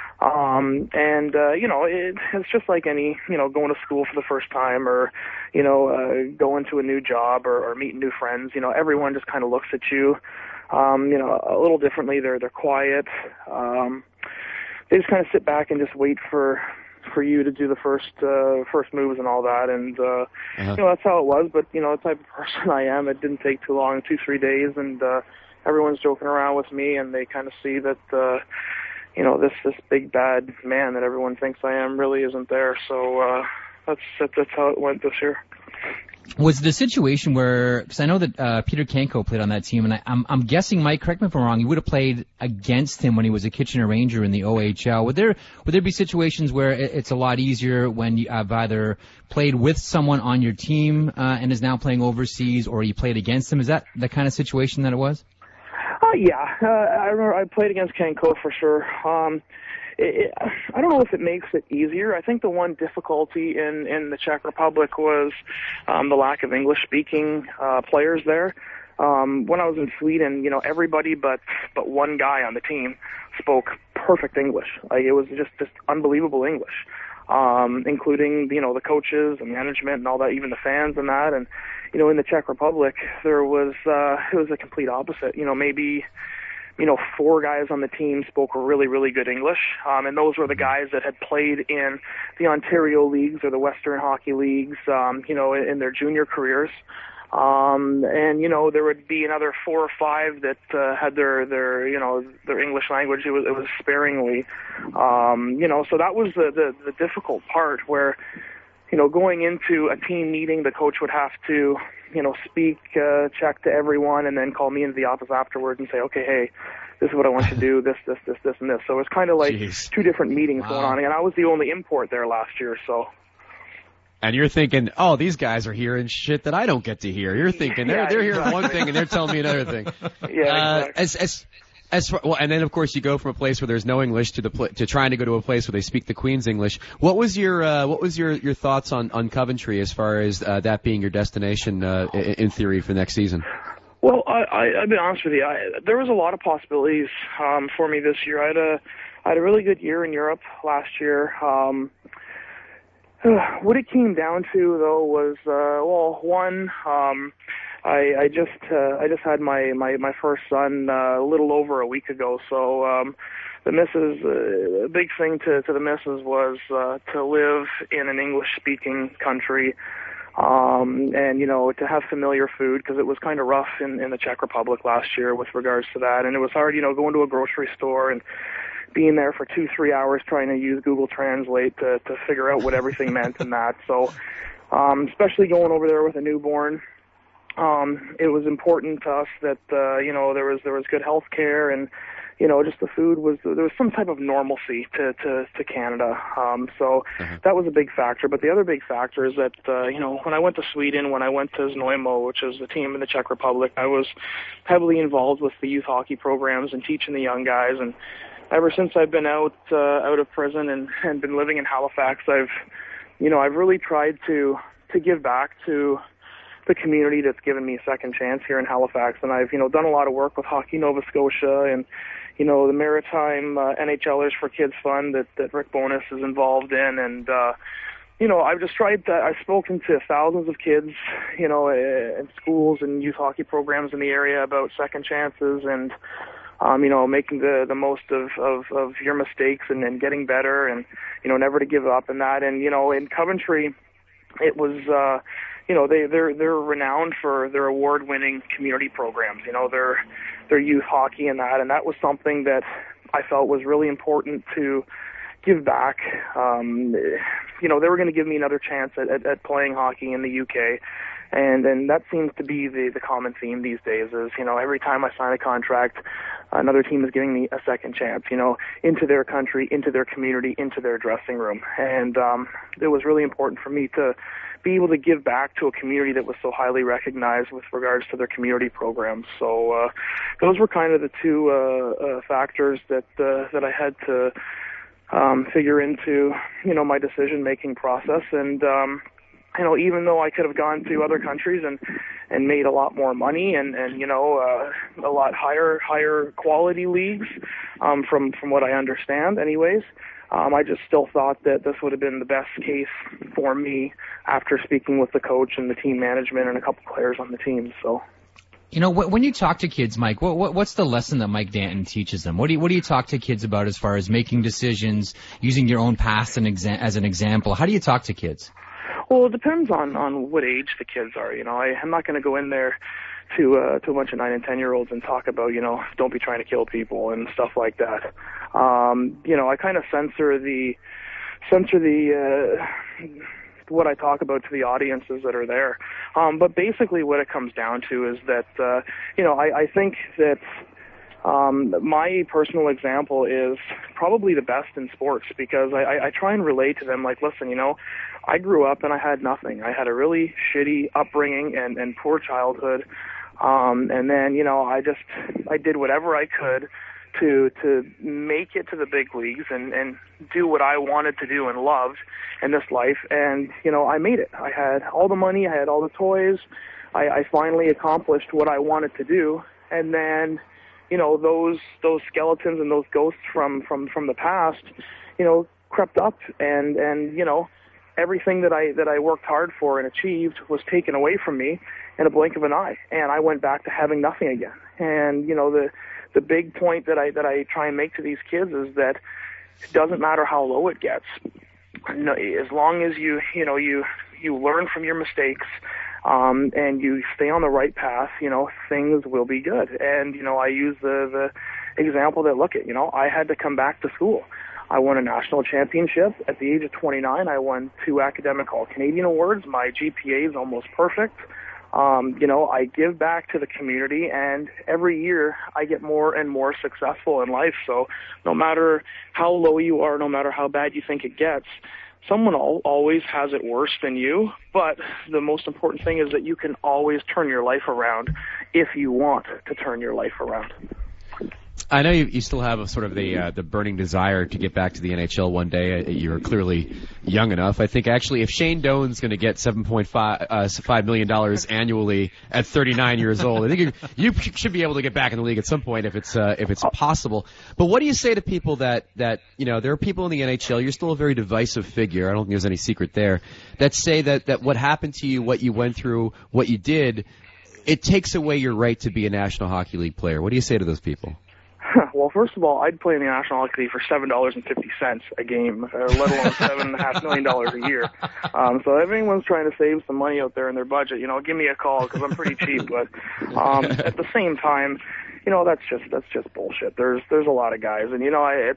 It's just like any, going to school for the first time, or, going to a new job, or meeting new friends. Everyone just kind of looks at you, a little differently. They're quiet. They just kind of sit back and just wait for you to do the first moves and all that. And, that's how it was. But, the type of person I am, it didn't take too long, 2-3 days. And, everyone's joking around with me, and they kind of see that, this big bad man that everyone thinks I am really isn't there. So that's how it went this year. Was the situation where, because I know that Peter Kanko played on that team, and I'm guessing, Mike, correct me if I'm wrong, you would have played against him when he was a Kitchener Ranger in the OHL. Would there be situations where it's a lot easier when you have either played with someone on your team and is now playing overseas, or you played against him? Is that the kind of situation that it was? I remember I played against Kanko for sure. I don't know if it makes it easier. I think the one difficulty in the Czech Republic was the lack of English-speaking players there. When I was in Sweden, everybody but one guy on the team spoke perfect English. Like, it was just unbelievable English, including the coaches and management and all that, even the fans and that. And in the Czech Republic, it was a complete opposite. Maybe 4 guys on the team spoke really, really good English, and those were the guys that had played in the Ontario leagues or the Western Hockey Leagues, in their junior careers. And, you know, there would be another 4 or 5 that had their English language. It was sparingly. You know, so that was the difficult part where, you know, going into a team meeting, the coach would have to, you know, speak Czech to everyone and then call me into the office afterwards and say, okay, hey, this is what I want you to do, this, and this. So it was kind of like Jeez. 2 different meetings going on, and I was the only import there last year, so. And you're thinking, oh, these guys are hearing shit that I don't get to hear. You're thinking they're hearing one thing and they're telling me another thing. Yeah, exactly. As far, well, and then of course you go from a place where there's no English to trying to go to a place where they speak the Queen's English. What was your thoughts on Coventry as far as that being your destination in theory for next season? Well, I'll be honest with you. There was a lot of possibilities for me this year. I had a really good year in Europe last year. What it came down to though was one. I just had my first son a little over a week ago, so the missus, a big thing to the missus was to live in an English-speaking country, and you know, to have familiar food, because it was kind of rough in the Czech Republic last year with regards to that, and it was hard, you know, going to a grocery store and being there for 2-3 hours trying to use Google Translate to figure out what everything meant and that. So, especially going over there with a newborn. It was important to us that, you know, there was good health care and, you know, just the food there was some type of normalcy to Canada. So that was a big factor. But the other big factor is that, you know, when I went to Sweden, when I went to Znojmo, which is the team in the Czech Republic, I was heavily involved with the youth hockey programs and teaching the young guys. And ever since I've been out of prison and been living in Halifax, I've really tried to give back to the community that's given me a second chance here in Halifax, and I've, you know, done a lot of work with Hockey Nova Scotia and, you know, the Maritime NHLers for Kids Fund that Rick Bowness is involved in, and you know, I've just tried that. I've spoken to thousands of kids, you know, in schools and youth hockey programs in the area about second chances and, you know, making the most of your mistakes and getting better and, you know, never to give up and that. And, you know, in Coventry, it was, you know, they're renowned for their award-winning community programs, you know, their youth hockey and that was something that I felt was really important to give back. You know, they were going to give me another chance at playing hockey in the UK, and that seems to be the common theme these days is, you know, every time I sign a contract, another team is giving me a second chance, you know, into their country, into their community, into their dressing room. And it was really important for me to be able to give back to a community that was so highly recognized with regards to their community programs. So those were kind of the two factors that I had to figure into, you know, my decision-making process. And you know, even though I could have gone to other countries and made a lot more money and you know, a lot higher quality leagues, from what I understand anyways, I just still thought that this would have been the best case for me after speaking with the coach and the team management and a couple players on the team. So, you know, when you talk to kids, Mike, what's the lesson that Mike Danton teaches them? What do you talk to kids about as far as making decisions, using your own past as an example? How do you talk to kids? Well, it depends on what age the kids are. You know, I'm not going to go in there to a bunch of 9 and 10-year-olds and talk about, you know, don't be trying to kill people and stuff like that. You know, I kind of censor the what I talk about to the audiences that are there. But basically what it comes down to is that, you know, I think that my personal example is probably the best in sports because I try and relate to them like, listen, you know, I grew up and I had nothing. I had a really shitty upbringing and poor childhood. And then, you know, I did whatever I could to make it to the big leagues and do what I wanted to do and loved in this life. And, you know, I made it. I had all the money. I had all the toys. I finally accomplished what I wanted to do. And then, you know, those skeletons and those ghosts from the past, you know, crept up and, you know, everything that I worked hard for and achieved was taken away from me in a blink of an eye. And I went back to having nothing again. And, you know, the big point that I try and make to these kids is that it doesn't matter how low it gets. You know, as long as you learn from your mistakes, and you stay on the right path, things will be good. And, I use the example that, look at, I had to come back to school. I won a national championship. At the age of 29, I won 2 academic All-Canadian awards. My GPA is almost perfect. I give back to the community, and every year I get more and more successful in life. So no matter how low you are, no matter how bad you think it gets, someone always has it worse than you. But the most important thing is that you can always turn your life around if you want to turn your life around. I know you still have a sort of the burning desire to get back to the NHL one day. You're clearly young enough. I think actually if Shane Doan's going to get $7.5 million annually at 39 years old, I think you should be able to get back in the league at some point if it's possible. But what do you say to people that there are people in the NHL, you're still a very divisive figure, I don't think there's any secret there, that say that what happened to you, what you went through, what you did, it takes away your right to be a National Hockey League player. What do you say to those people? Well, first of all, I'd play in the National Hockey League for $7.50 a game, let alone $7.5 million a year. So if anyone's trying to save some money out there in their budget, give me a call because I'm pretty cheap. But at the same time, that's just bullshit. There's a lot of guys, and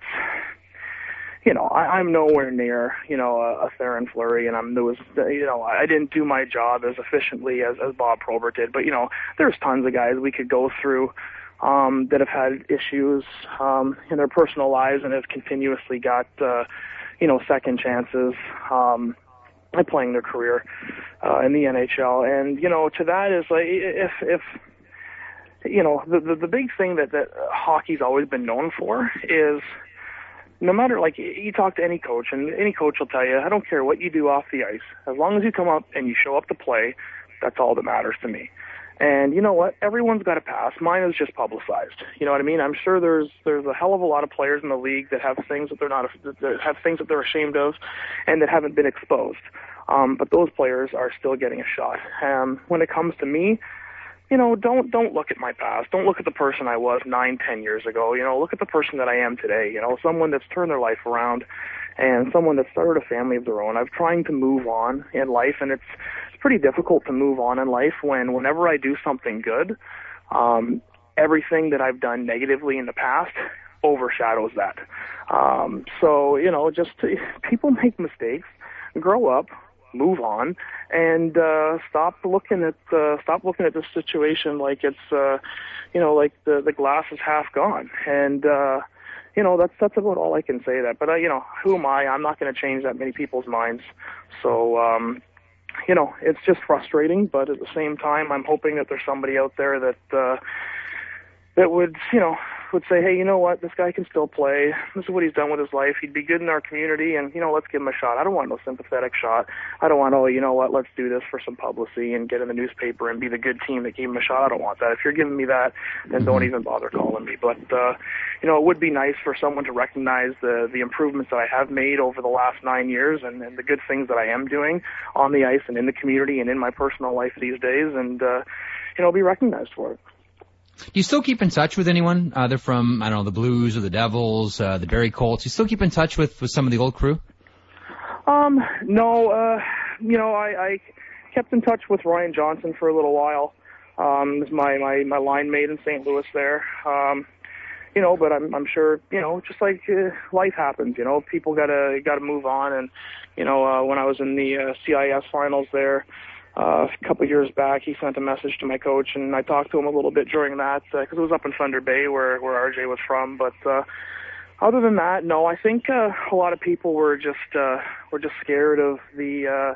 I'm nowhere near a Theoren Fleury, and I didn't do my job as efficiently as Bob Probert did. But there's tons of guys we could go through that have had issues in their personal lives and have continuously got second chances at playing their career in the NHL. And to that is like if the big thing that hockey's always been known for is, no matter, like, you talk to any coach, and any coach will tell you, I don't care what you do off the ice, as long as you come up and you show up to play, that's all that matters to me. And you know what? Everyone's got a pass. Mine is just publicized. You know what I mean? I'm sure there's a hell of a lot of players in the league that have things that they're ashamed of, and that haven't been exposed. But those players are still getting a shot. When it comes to me, don't look at my past. Don't look at the person I was 9-10 years ago. Look at the person that I am today. Someone that's turned their life around, and someone that started a family of their own. I'm trying to move on in life, and it's pretty difficult to move on in life whenever I do something good, everything that I've done negatively in the past overshadows that. People make mistakes, grow up, move on, and stop looking at this situation like it's like the glass is half gone. And that's about all I can say. But who am I? I'm not going to change that many people's minds. So it's just frustrating, but at the same time, I'm hoping that there's somebody out there that would say, hey, you know what, this guy can still play. This is what he's done with his life. He'd be good in our community, and, let's give him a shot. I don't want no sympathetic shot. I don't want, let's do this for some publicity and get in the newspaper and be the good team that gave him a shot. I don't want that. If you're giving me that, then don't even bother calling me. But, it would be nice for someone to recognize the improvements that I have made over the last 9 years and the good things that I am doing on the ice and in the community and in my personal life these days, and, be recognized for it. Do you still keep in touch with anyone, either from, I don't know, the Blues or the Devils, the Barrie Colts? You still keep in touch with some of the old crew? No. I kept in touch with Ryan Johnson for a little while. He was my line mate in St. Louis there. But I'm sure, just like life happens, people gotta move on. And, when I was in the CIS finals there, a couple of years back, he sent a message to my coach, and I talked to him a little bit during that because it was up in Thunder Bay where RJ was from. But other than that, no. I think a lot of people were just scared of the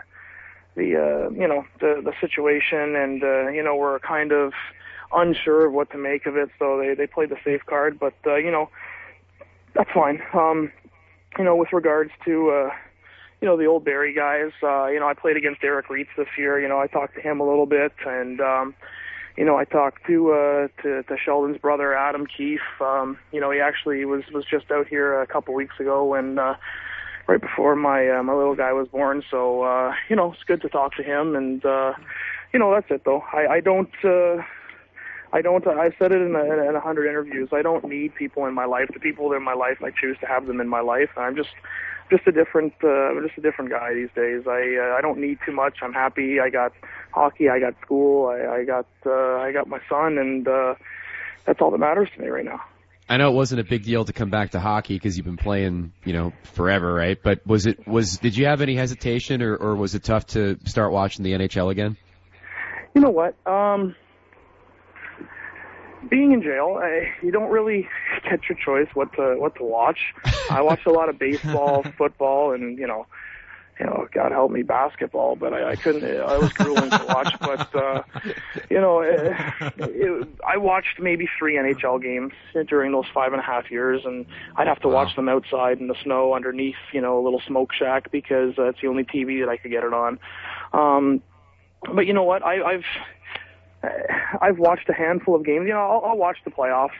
situation, and were kind of unsure of what to make of it, so they played the safe card. But that's fine. With regards to the old Barrie guys, I played against Derek Reitz this year. I talked to him a little bit, and I talked to Sheldon's brother, Adam Keefe. He actually was just out here a couple weeks ago when right before my little guy was born. So it's good to talk to him, and that's it though. I've said it in 100 interviews. I don't need people in my life. The people that are in my life, I choose to have them in my life. And I'm just just a different guy these days. I don't need too much. I'm happy. I got hockey. I got school. I got my son, and that's all that matters to me right now. I know it wasn't a big deal to come back to hockey because you've been playing, forever, right? But did you have any hesitation, or was it tough to start watching the NHL again? You know what? Being in jail, you don't really get your choice what to watch. I watched a lot of baseball, football, and God help me, basketball. But I couldn't. I was grueling to watch. But I watched maybe 3 NHL games during those 5.5 years, and I'd have to watch them outside in the snow underneath, a little smoke shack because it's the only TV that I could get it on. But you know what? I've watched a handful of games. I'll watch the playoffs.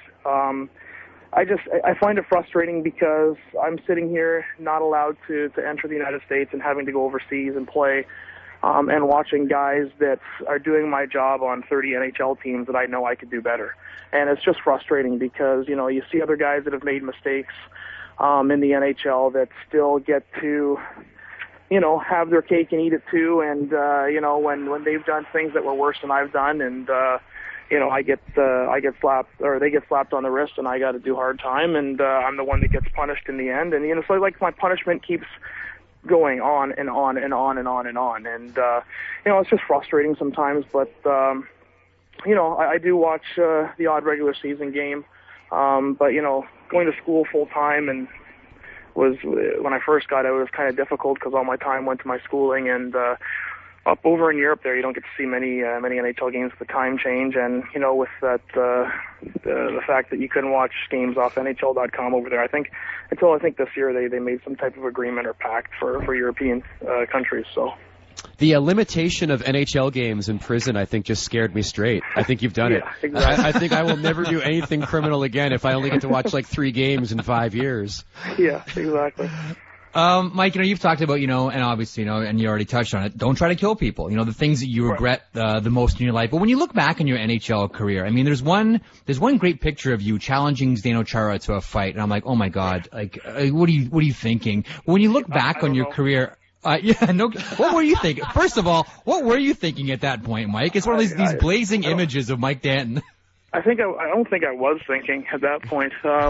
I find it frustrating because I'm sitting here not allowed to enter the United States and having to go overseas and play, and watching guys that are doing my job on 30 NHL teams that I know I could do better. And it's just frustrating because, you see other guys that have made mistakes in the NHL that still get to have their cake and eat it too, and when they've done things that were worse than I've done, and I get slapped, or they get slapped on the wrist, and I got to do hard time, and I'm the one that gets punished in the end, and so like my punishment keeps going on and on and on and on and on, and it's just frustrating sometimes, but I do watch the odd regular season game, but going to school full time and was when I first got out, it was kind of difficult because all my time went to my schooling, and up over in Europe there you don't get to see many NHL games with the time change, and with that the fact that you couldn't watch games off NHL.com over there. I think this year they made some type of agreement or pact for European countries. So the limitation of NHL games in prison, I think, just scared me straight. I think you've done it. Exactly. I think I will never do anything criminal again if I only get to watch like 3 games in 5 years. Yeah, exactly. Mike, you've talked about, and obviously, and you already touched on it, don't try to kill people, the things that you regret the most in your life. But when you look back on your NHL career, I mean, there's one great picture of you challenging Zdeno Chara to a fight, and I'm like, oh my God, like, what are you thinking? When you look back on your career, what were you thinking? First of all, what were you thinking at that point, Mike? It's one of these blazing images of Mike Danton. I don't think I was thinking at that point.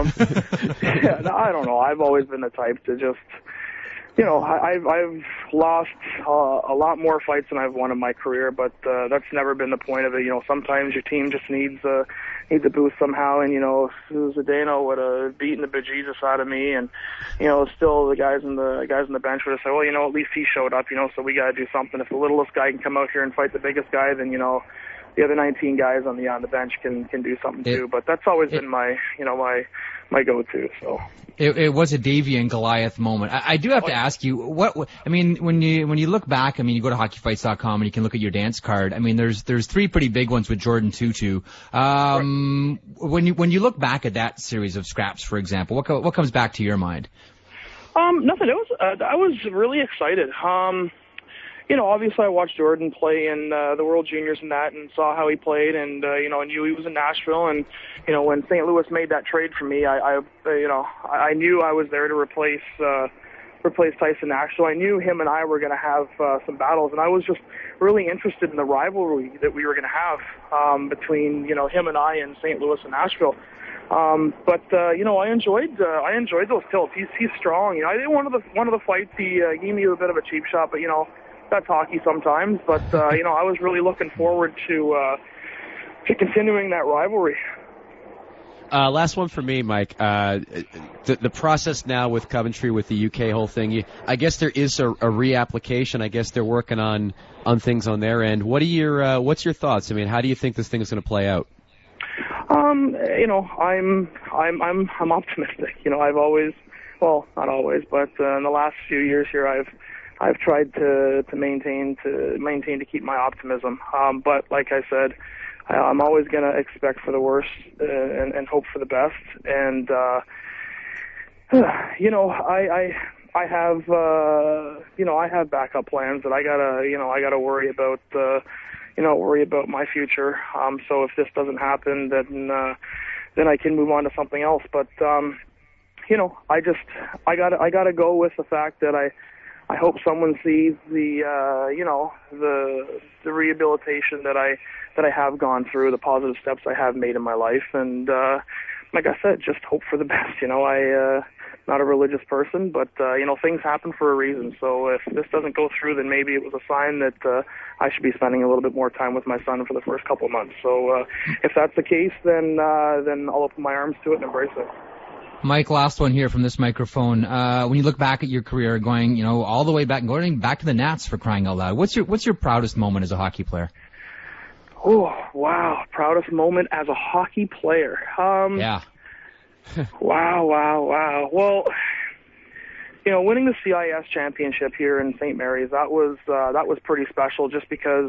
I don't know. I've always been the type to just, I've lost a lot more fights than I've won in my career, but that's never been the point of it. Sometimes your team just needs a boost somehow, and Zdeno would have beaten the bejesus out of me, and still the guys in the bench would have said, well, at least he showed up, so we got to do something. If the littlest guy can come out here and fight the biggest guy, then the other 19 guys on the bench can do something too. But that's always been my my go-to. So it was a Davy and Goliath moment. I do have to ask you, when you look back, you go to hockeyfights.com and you can look at your dance card. There's 3 pretty big ones with Jordan Tutu. When you look back at that series of scraps, for example, what comes back to your mind? Nothing. I was really excited. Obviously I watched Jordan play in the World Juniors and that, and saw how he played, and I knew he was in Nashville, and when St. Louis made that trade for me, I knew I was there to replace Tyson Nashville. I knew him and I were going to have some battles, and I was just really interested in the rivalry that we were going to have between him and I and St. Louis and Nashville. But I enjoyed those tilts. He's strong. I think one of the fights he gave me a bit of a cheap shot, but that's hockey sometimes. But I was really looking forward to continuing that rivalry. Last one for me, Mike. The process now with Coventry, with the UK whole thing, I guess there is a reapplication. I guess they're working on things on their end. What's your thoughts? How do you think this thing is going to play out? I'm optimistic. I've always, well, not always, but in the last few years here, I've tried to maintain to keep my optimism. But like I said, I'm always going to expect for the worst and hope for the best. And I have backup plans that I gotta worry about. Worry about my future. So if this doesn't happen, then I can move on to something else. But I gotta go with the fact that I hope someone sees the rehabilitation that I have gone through, the positive steps I have made in my life, and like I said, just hope for the best. Not a religious person, but things happen for a reason. So if this doesn't go through, then maybe it was a sign that I should be spending a little bit more time with my son for the first couple of months. So if that's the case, then I'll open my arms to it and embrace it. Mike, last one here from this microphone. When you look back at your career, going all the way back, going back to the Nats, for crying out loud, what's your proudest moment as a hockey player? Oh wow, proudest moment as a hockey player. Yeah. Wow. Well, winning the CIS championship here in St. Mary's, that was pretty special, just because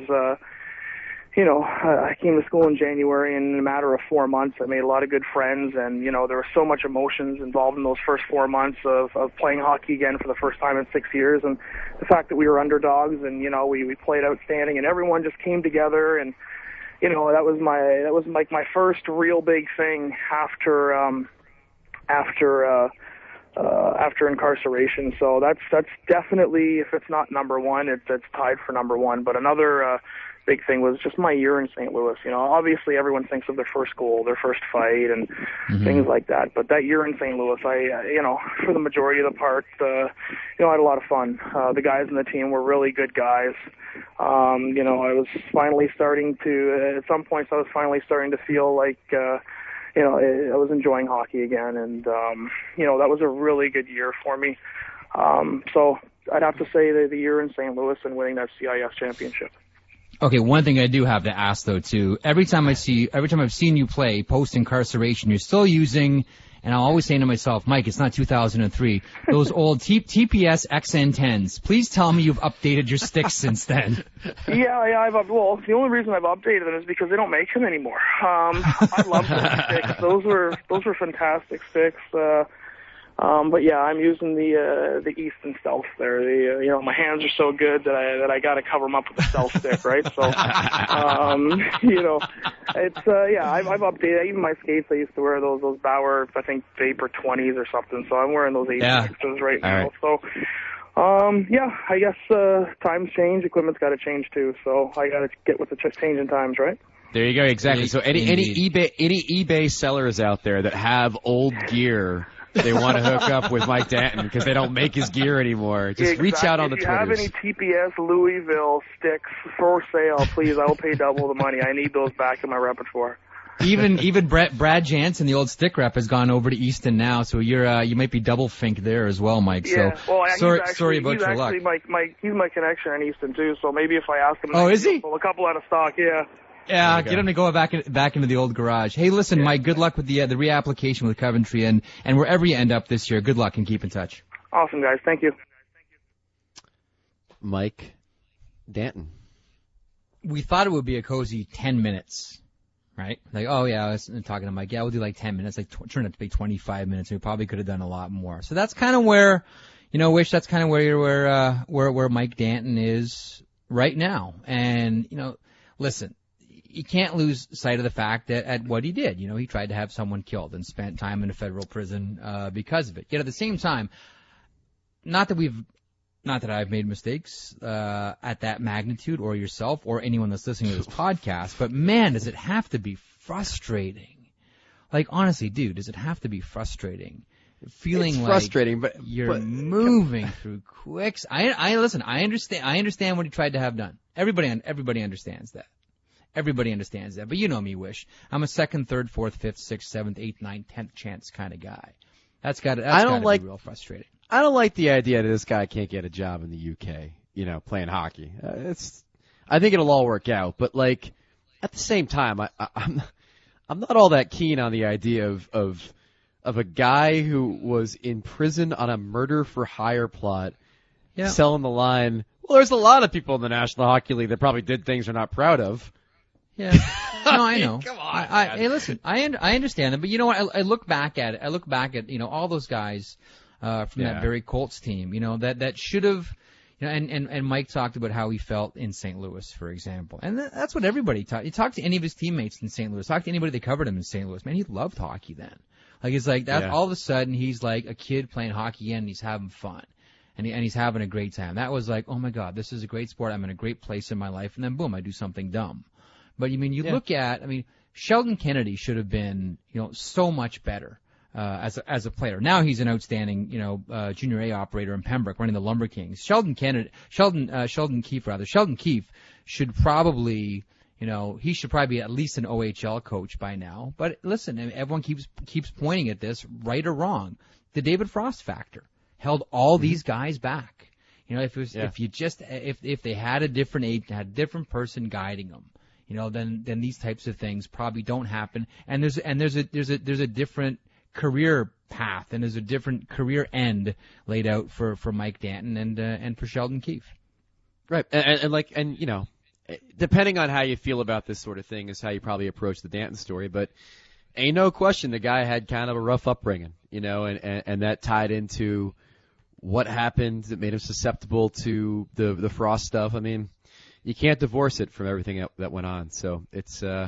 I came to school in January, and in a matter of 4 months, I made a lot of good friends, and there was so much emotions involved in those first 4 months of playing hockey again for the first time in 6 years, and the fact that we were underdogs, and we played outstanding, and everyone just came together, and that was my first real big thing after incarceration. So that's definitely, if it's not number one, it's tied for number one. But another big thing was just my year in St. Louis. Obviously everyone thinks of their first goal, their first fight, and things like that. But that year in St. Louis, for the majority of the part, I had a lot of fun. The guys in the team were really good guys. I was finally starting to, at some points, to feel like, I was enjoying hockey again, and that was a really good year for me. So I'd have to say that the year in St. Louis and winning that CIS championship. Okay, one thing I do have to ask though too. Every time I've seen you play post incarceration, you're still using, and I'm always saying to myself, Mike, it's not 2003. Those old TPS XN10s. Please tell me you've updated your sticks since then. Yeah, the only reason I've updated them is because they don't make them anymore. I love those sticks. Those were fantastic sticks. But yeah, I'm using the Easton Stealth there. My hands are so good that I got to cover them up with a Stealth stick, right? So, it's I've updated. Even my skates, I used to wear those Bauer, I think Vapor 20s or something. So I'm wearing those 86s right now. Right. So, I guess times change, equipment's got to change too. So I got to get with the changing times, right? There you go, exactly. So any eBay sellers out there that have old gear they want to hook up with Mike Danton because they don't make his gear anymore, just reach out on the Twitters. If you have any TPS Louisville sticks for sale, please, I will pay double the money. I need those back in my repertoire. Even Brad Jansen, the old stick rep, has gone over to Easton now, so you might be double fink there as well, Mike. Yeah. So sorry about your luck. He's my connection in Easton too, so maybe if I ask him, is he? Pull a couple out of stock, yeah. Yeah, get him to go back into the old garage. Hey, listen, Mike, good luck with the reapplication with Coventry and wherever you end up this year. Good luck and keep in touch. Awesome, guys. Thank you. Mike Danton. We thought it would be a cozy 10 minutes, right? Like, oh yeah, I was talking to Mike. Yeah, we'll do like 10 minutes. Like, turned out to be 25 minutes. We probably could have done a lot more. So that's kind of where, that's kind of where Mike Danton is right now. And, listen, you can't lose sight of the fact that at what he did, he tried to have someone killed and spent time in a federal prison because of it. Yet at the same time, not that I've made mistakes at that magnitude, or yourself, or anyone that's listening to this podcast, but man, does it have to be frustrating. Like, honestly, dude, does it have to be frustrating? Feeling it's frustrating, but you're moving through quicks. I listen. I understand what he tried to have done. Everybody understands that. Everybody understands that. But you know me, Wish. I'm a second, third, fourth, fifth, sixth, seventh, eighth, ninth, 10th chance kind of guy. That's got to be real frustrating. I don't like the idea that this guy can't get a job in the UK, playing hockey. I think it'll all work out. But like, at the same time, I'm not all that keen on the idea of a guy who was in prison on a murder for hire plot, selling the line. Well, there's a lot of people in the National Hockey League that probably did things they're not proud of. Yeah. No, I know. Come on. Hey, listen, I understand it, but you know what? I look back at it. All those guys from that very Colts team. That should have. And Mike talked about how he felt in St. Louis, for example, and that's what everybody talked. You talk to any of his teammates in St. Louis. Talk to anybody that covered him in St. Louis. Man, he loved hockey then. Like, it's like that. All of a sudden, he's like a kid playing hockey and he's having fun. And he's having a great time. That was like, oh my God, this is a great sport. I'm in a great place in my life. And then boom, I do something dumb. But look at, Sheldon Kennedy should have been, so much better, as a player. Now he's an outstanding, junior A operator in Pembroke running the Lumber Kings. Sheldon Keefe should probably, he should probably be at least an OHL coach by now. But listen, everyone keeps pointing at this, right or wrong. The David Frost factor held all these guys back. If they had a different age, had a different person guiding them, then these types of things probably don't happen. And there's a different career path, and there's a different career end laid out for Mike Danton and for Sheldon Keefe. Right, and depending on how you feel about this sort of thing is how you probably approach the Danton story, but ain't no question the guy had kind of a rough upbringing, and that tied into what happened that made him susceptible to the Frost stuff. You can't divorce it from everything that went on. So it's, it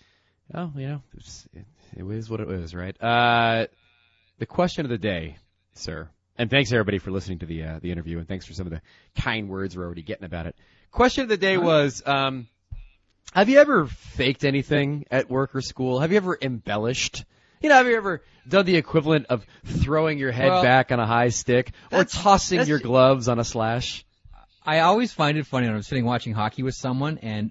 is what it is, right? The question of the day, sir, and thanks everybody for listening to the interview, and thanks for some of the kind words we're already getting about it. Question of the day was, have you ever faked anything at work or school? Have you ever embellished? Have you ever done the equivalent of throwing your head back on a high stick or tossing your gloves on a slash? I always find it funny when I'm sitting watching hockey with someone and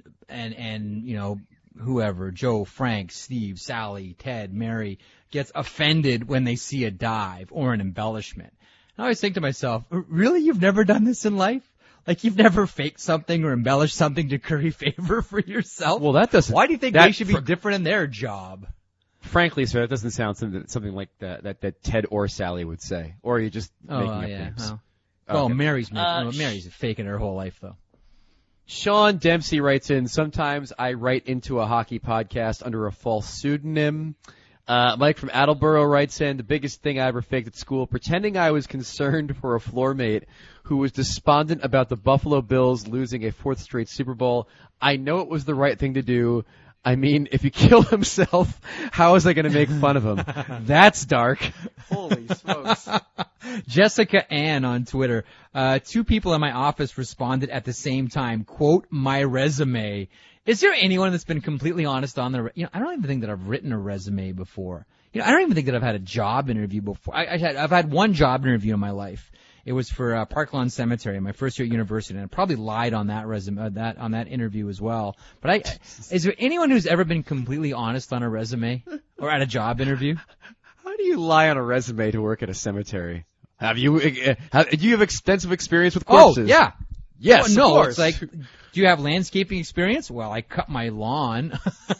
whoever, Joe, Frank, Steve, Sally, Ted, Mary, gets offended when they see a dive or an embellishment. And I always think to myself, really? You've never done this in life? Like, you've never faked something or embellished something to curry favor for yourself? Well, that doesn't. Why do you think they should be different in their job? Frankly, sir, that doesn't sound something like that Ted or Sally would say. Or are you just making up names? Well, Mary's faking her whole life, though. Sean Dempsey writes in, sometimes I write into a hockey podcast under a false pseudonym. Mike from Attleboro writes in, the biggest thing I ever faked at school, pretending I was concerned for a floor mate who was despondent about the Buffalo Bills losing a fourth straight Super Bowl. I know it was the right thing to do. If he killed himself, how was I going to make fun of him? That's dark. Holy smokes. Jessica Ann on Twitter. 2 people in my office responded at the same time, quote, my resume. Is there anyone that's been completely honest on their, I don't even think that I've written a resume before. I don't even think that I've had a job interview before. I've had one job interview in my life. It was for Park Lawn Cemetery, my first year at university, and I probably lied on that resume, on that interview as well. But is there anyone who's ever been completely honest on a resume or at a job interview? How do you lie on a resume to work at a cemetery? Do you have extensive experience with corpses? Oh, yeah. Yes, no, of course. It's like, do you have landscaping experience? Well, I cut my lawn.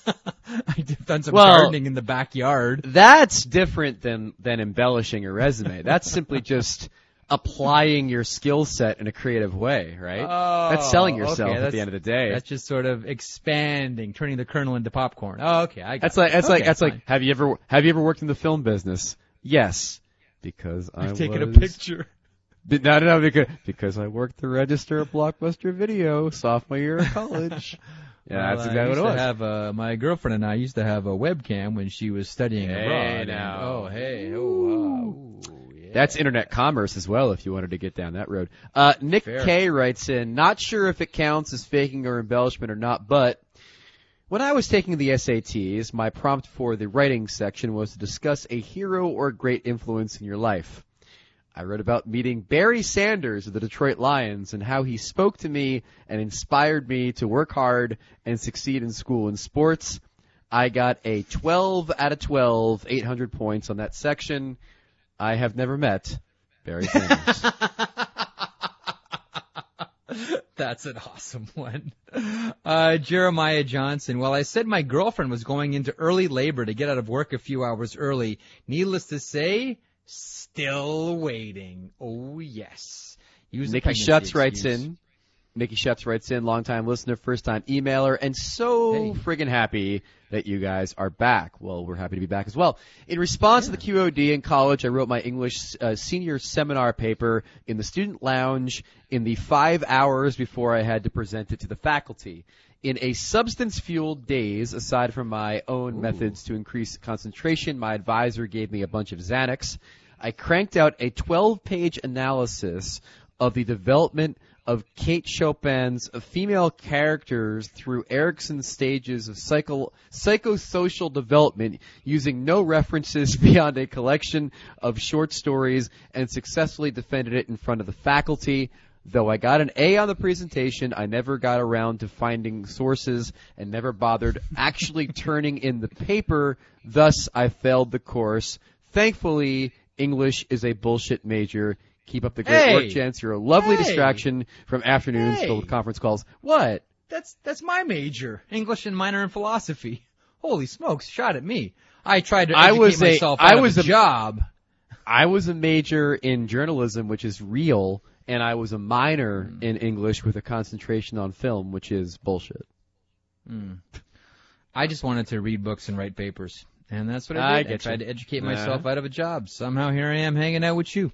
I've done some gardening in the backyard. That's different than embellishing a resume. That's simply just applying your skill set in a creative way, right? That's selling yourself at the end of the day. That's just sort of expanding, turning the kernel into popcorn. Oh, okay, I got it. That's like have you ever worked in the film business? Yes, because I've taken a picture. No, because I worked the register at Blockbuster Video sophomore year of college. Yeah, that's exactly what it was. My girlfriend and I used to have a webcam when she was studying abroad. That's internet commerce as well, if you wanted to get down that road. Nick K writes in, not sure if it counts as faking or embellishment or not, but when I was taking the SATs, my prompt for the writing section was to discuss a hero or great influence in your life. I wrote about meeting Barry Sanders of the Detroit Lions and how he spoke to me and inspired me to work hard and succeed in school and sports. I got a 12 out of 12, 800 points on that section. I have never met Barry Sanders. That's an awesome one. Jeremiah Johnson. Well, I said my girlfriend was going into early labor to get out of work a few hours early. Needless to say, still waiting. Oh, yes. Nikki Schutz writes in. Nikki Schutz writes in, long-time listener, first-time emailer, and friggin' happy that you guys are back. Well, we're happy to be back as well. In response to the QOD in college, I wrote my English senior seminar paper in the student lounge in the 5 hours before I had to present it to the faculty. In a substance-fueled daze, aside from my own methods to increase concentration, my advisor gave me a bunch of Xanax. I cranked out a 12-page analysis of the development of Kate Chopin's female characters through Erikson's stages of psychosocial development using no references beyond a collection of short stories and successfully defended it in front of the faculty. Though I got an A on the presentation, I never got around to finding sources and never bothered actually turning in the paper. Thus, I failed the course. Thankfully, English is a bullshit major. Keep up the great work, gents. You're a lovely distraction from afternoons filled with conference calls. What? That's my major. English and minor in philosophy. Holy smokes, shot at me. I tried to educate myself out of a job. I was a major in journalism, which is real. And I was a minor in English with a concentration on film, which is bullshit. I just wanted to read books and write papers. And that's what I did. I tried to educate myself out of a job. Somehow here I am hanging out with you.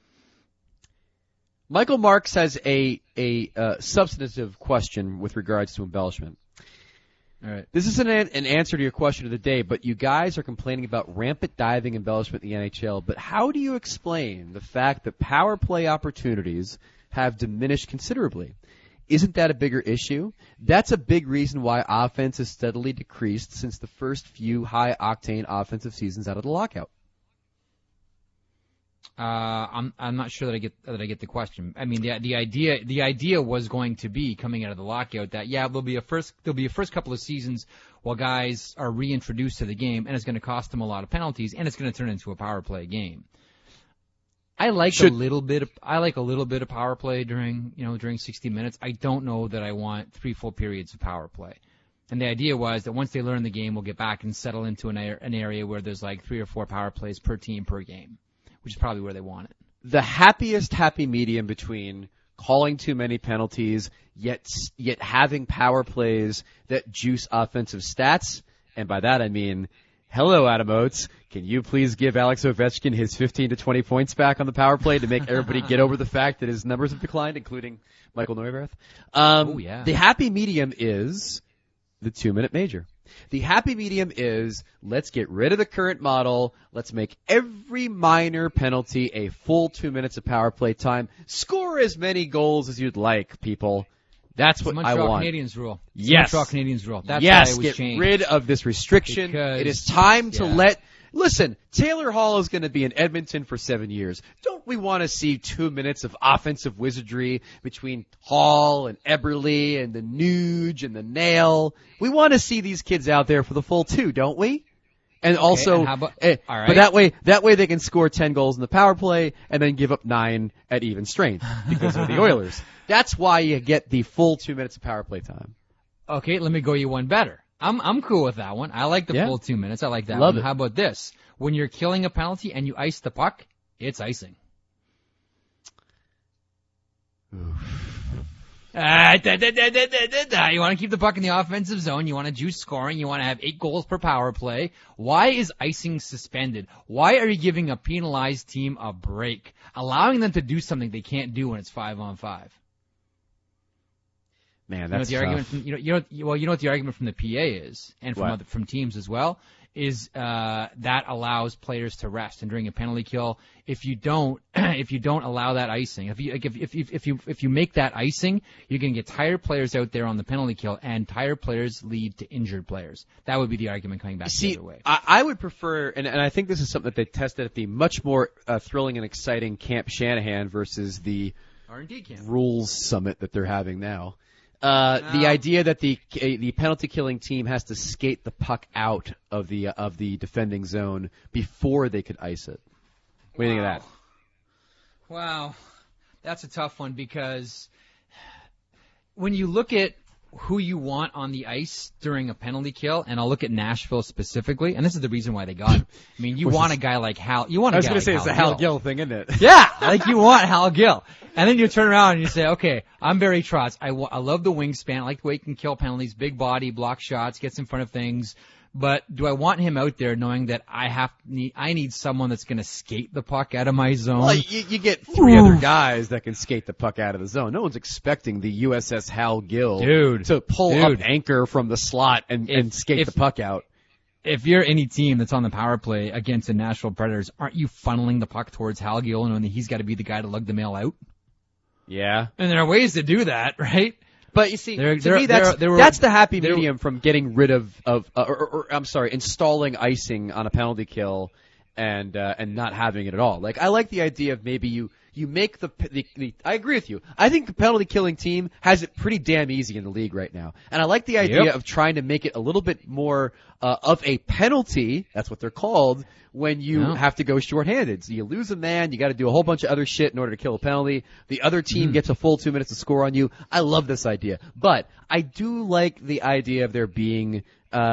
Michael Marks has a substantive question with regards to embellishment. All right. This isn't an answer to your question of the day, but you guys are complaining about rampant diving embellishment in the NHL. But how do you explain the fact that power play opportunities have diminished considerably? Isn't that a bigger issue? That's a big reason why offense has steadily decreased since the first few high-octane offensive seasons out of the lockout. I'm not sure that I get the question. I mean, the idea was going to be coming out of the lockout that there'll be a first couple of seasons while guys are reintroduced to the game, and it's going to cost them a lot of penalties, and it's going to turn into a power play game. I like a little bit of power play during 60 minutes. I don't know that I want 3 full periods of power play. And the idea was that once they learn the game, we'll get back and settle into an area where there's like 3 or 4 power plays per team per game, which is probably where they want it. The happy medium between calling too many penalties, yet having power plays that juice offensive stats, and by that I mean, hello, Adam Oates, can you please give Alex Ovechkin his 15 to 20 points back on the power play to make everybody get over the fact that his numbers have declined, including Michael Neuwirth? The happy medium is the 2-minute major. The happy medium is, let's get rid of the current model. Let's make every minor penalty a full 2 minutes of power play time. Score as many goals as you'd like, people. That's what I want. Canadians rule. Yes. Montreal Canadiens rule. That's why it was changed. Get rid of this restriction. It is time to let... Listen, Taylor Hall is going to be in Edmonton for 7 years. Don't we want to see 2 minutes of offensive wizardry between Hall and Eberle and the Nuge and the Nail? We want to see these kids out there for the full 2, don't we? And also, all right. But that way they can score 10 goals in the power play and then give up 9 at even strength because of the Oilers. That's why you get the full 2 minutes of power play time. Okay, let me go you one better. I'm cool with that one. I like the full 2 minutes. I like that one. How about this? When you're killing a penalty and you ice the puck, it's icing. You want to keep the puck in the offensive zone. You want to juice scoring. You want to have 8 goals per power play. Why is icing suspended? Why are you giving a penalized team a break? Allowing them to do something they can't do when it's 5-on-5. Man, that's tough. You know what the argument from the PA is, and from teams as well, is that allows players to rest. And during a penalty kill, if you don't allow that icing, if you make that icing, you're going to get tired players out there on the penalty kill, and tired players lead to injured players. That would be the argument coming back the other way. I would prefer, and I think this is something that they tested at the much more thrilling and exciting Camp Shanahan versus the R&D camp rules summit that they're having now. The idea that the penalty killing team has to skate the puck out of the defending zone before they could ice it. What do you think of that? Wow, that's a tough one, because when you look at who you want on the ice during a penalty kill, and I'll look at Nashville specifically, and this is the reason why they got him. I mean, you want a guy like Hal. You want a guy like Hal. I was going to say it's a Hal Gill thing, isn't it? Yeah, like you want Hal Gill. And then you turn around and you say, okay, I'm Barry Trotz. I love the wingspan. I like the way he can kill penalties, big body, block shots, gets in front of things, But do I want him out there knowing that I need someone that's going to skate the puck out of my zone? Well, you get three other guys that can skate the puck out of the zone. No one's expecting the USS Hal Gill to pull up anchor from the slot and skate the puck out. If you're any team that's on the power play against the Nashville Predators, aren't you funneling the puck towards Hal Gill knowing that he's got to be the guy to lug the mail out? Yeah. And there are ways to do that, right? But you see, to me, that's the happy medium from getting rid of installing icing on a penalty kill and not having it at all. Like, I like the idea of maybe you make I agree with you. I think the penalty killing team has it pretty damn easy in the league right now. And I like the idea of trying to make it a little bit more of a penalty, that's what they're called, when you have to go shorthanded. So you lose a man, you got to do a whole bunch of other shit in order to kill a penalty. The other team gets a full 2 minutes to score on you. I love this idea. But I do like the idea of there being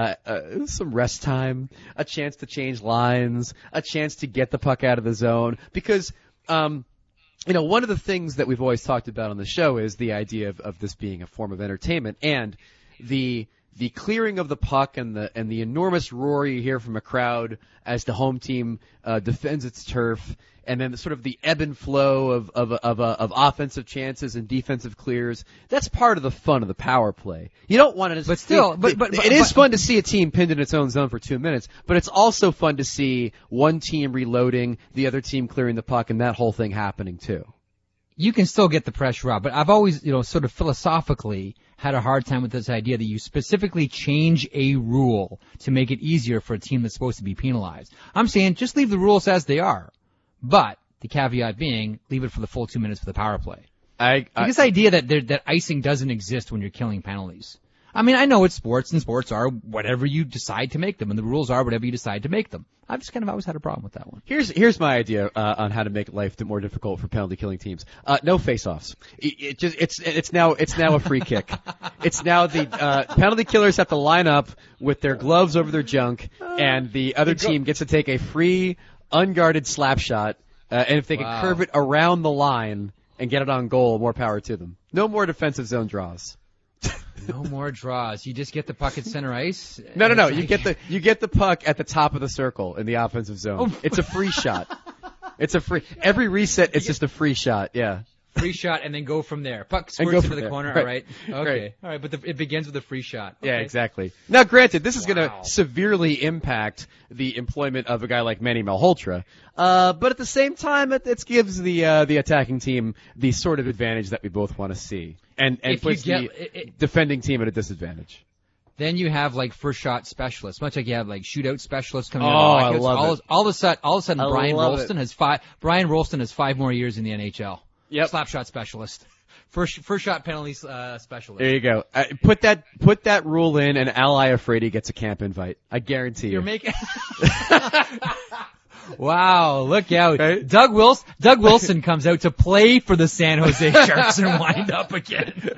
some rest time, a chance to change lines, a chance to get the puck out of the zone. Because, one of the things that we've always talked about on the show is the idea of this being a form of entertainment, and the clearing of the puck and the enormous roar you hear from a crowd as the home team defends its turf, and then sort of the ebb and flow of offensive chances and defensive clears. That's part of the fun of the power play. You don't want to, but it is fun to see a team pinned in its own zone for 2 minutes, but it's also fun to see one team reloading, the other team clearing the puck, and that whole thing happening too. You can still get the pressure out, but I've always, sort of philosophically had a hard time with this idea that you specifically change a rule to make it easier for a team that's supposed to be penalized. I'm saying just leave the rules as they are, but the caveat being leave it for the full 2 minutes for the power play. This idea that icing doesn't exist when you're killing penalties. I mean, I know it's sports, and sports are whatever you decide to make them, and the rules are whatever you decide to make them. I've just kind of always had a problem with that one. Here's my idea on how to make life more difficult for penalty killing teams. No face-offs. It's now a free kick. It's now the penalty killers have to line up with their gloves over their junk, and the other team gets to take a free, unguarded slap shot, and if they can curve it around the line and get it on goal, more power to them. No more defensive zone draws. No more draws. You just get the puck at center ice? No. You get the puck at the top of the circle in the offensive zone. It's a free shot. Every reset, it's just a free shot, yeah. Free shot and then go from there. Puck squirts into the corner, all right. Okay. Right. All right, but it begins with a free shot. Okay. Yeah, exactly. Now, granted, this is going to severely impact the employment of a guy like Manny Malhotra, but at the same time, it gives the attacking team the sort of advantage that we both want to see, and puts the defending team at a disadvantage. Then you have like first shot specialists, much like you have like shootout specialists coming out. Oh, I love it. All of a sudden, Brian Rolston has 5 more years in the NHL. Yep. Slap shot specialist. First shot penalty specialist. There you go. Put that rule in, and Al Iafrate gets a camp invite. I guarantee you. You're making. Wow, look out. Right? Doug Wilson comes out to play for the San Jose Sharks and wind up again.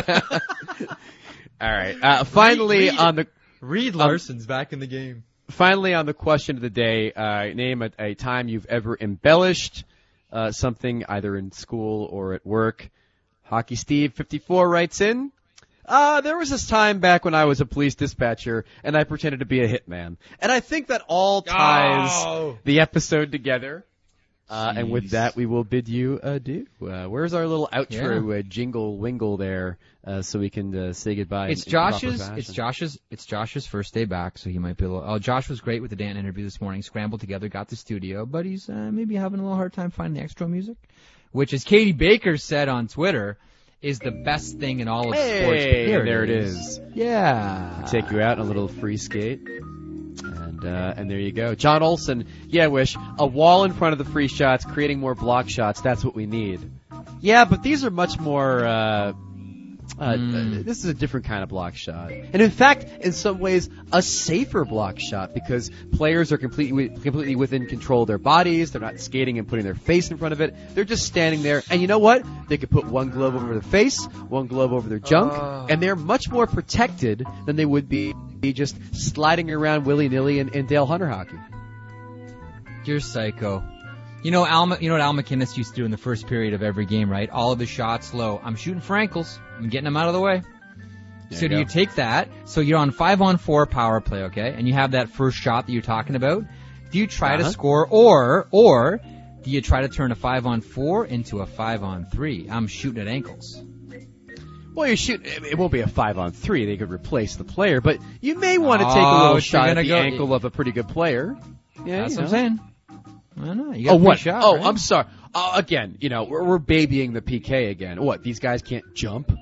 All right. Finally, Reed Larson's back in the game. Finally, on the question of the day, name a time you've ever embellished something either in school or at work. Hockey Steve 54 writes in, there was this time back when I was a police dispatcher and I pretended to be a hitman. And I think that all ties the episode together. And with that, we will bid you adieu. Where's our little outro jingle wingle there, so we can say goodbye? It's Josh's first day back, so he might be a little. Josh was great with the Dan interview this morning. Scrambled together, got the studio, but he's maybe having a little hard time finding the extra music, which, as Katie Baker said on Twitter, is the best thing in all of sports. There it is. Yeah. Take you out on a little free skate. And there you go. John Olson, Wish, a wall in front of the free shots, creating more block shots, that's what we need. Yeah, but these are much more, this is a different kind of block shot. And in fact, in some ways, a safer block shot, because players are completely within control of their bodies, they're not skating and putting their face in front of it, they're just standing there, and you know what? They could put one glove over their face, one glove over their junk, and they're much more protected than they would be just sliding around willy-nilly in Dale Hunter hockey. You're psycho. You know what Al McInnes used to do in the first period of every game, right? All of his shots low. I'm shooting for ankles. I'm getting them out of the way. So do you take that? So you're on 5-on-4 power play, okay? And you have that first shot that you're talking about. Do you try to score, or do you try to turn a 5-on-4 into a 5-on-3? I'm shooting at ankles. Well, it won't be a 5-on-3. They could replace the player, but you may want to take a little shot at the ankle of a pretty good player. Yeah, that's what I'm saying. I don't know. You got what? Shot, right? I'm sorry. Again, we're babying the PK again. What? These guys can't jump?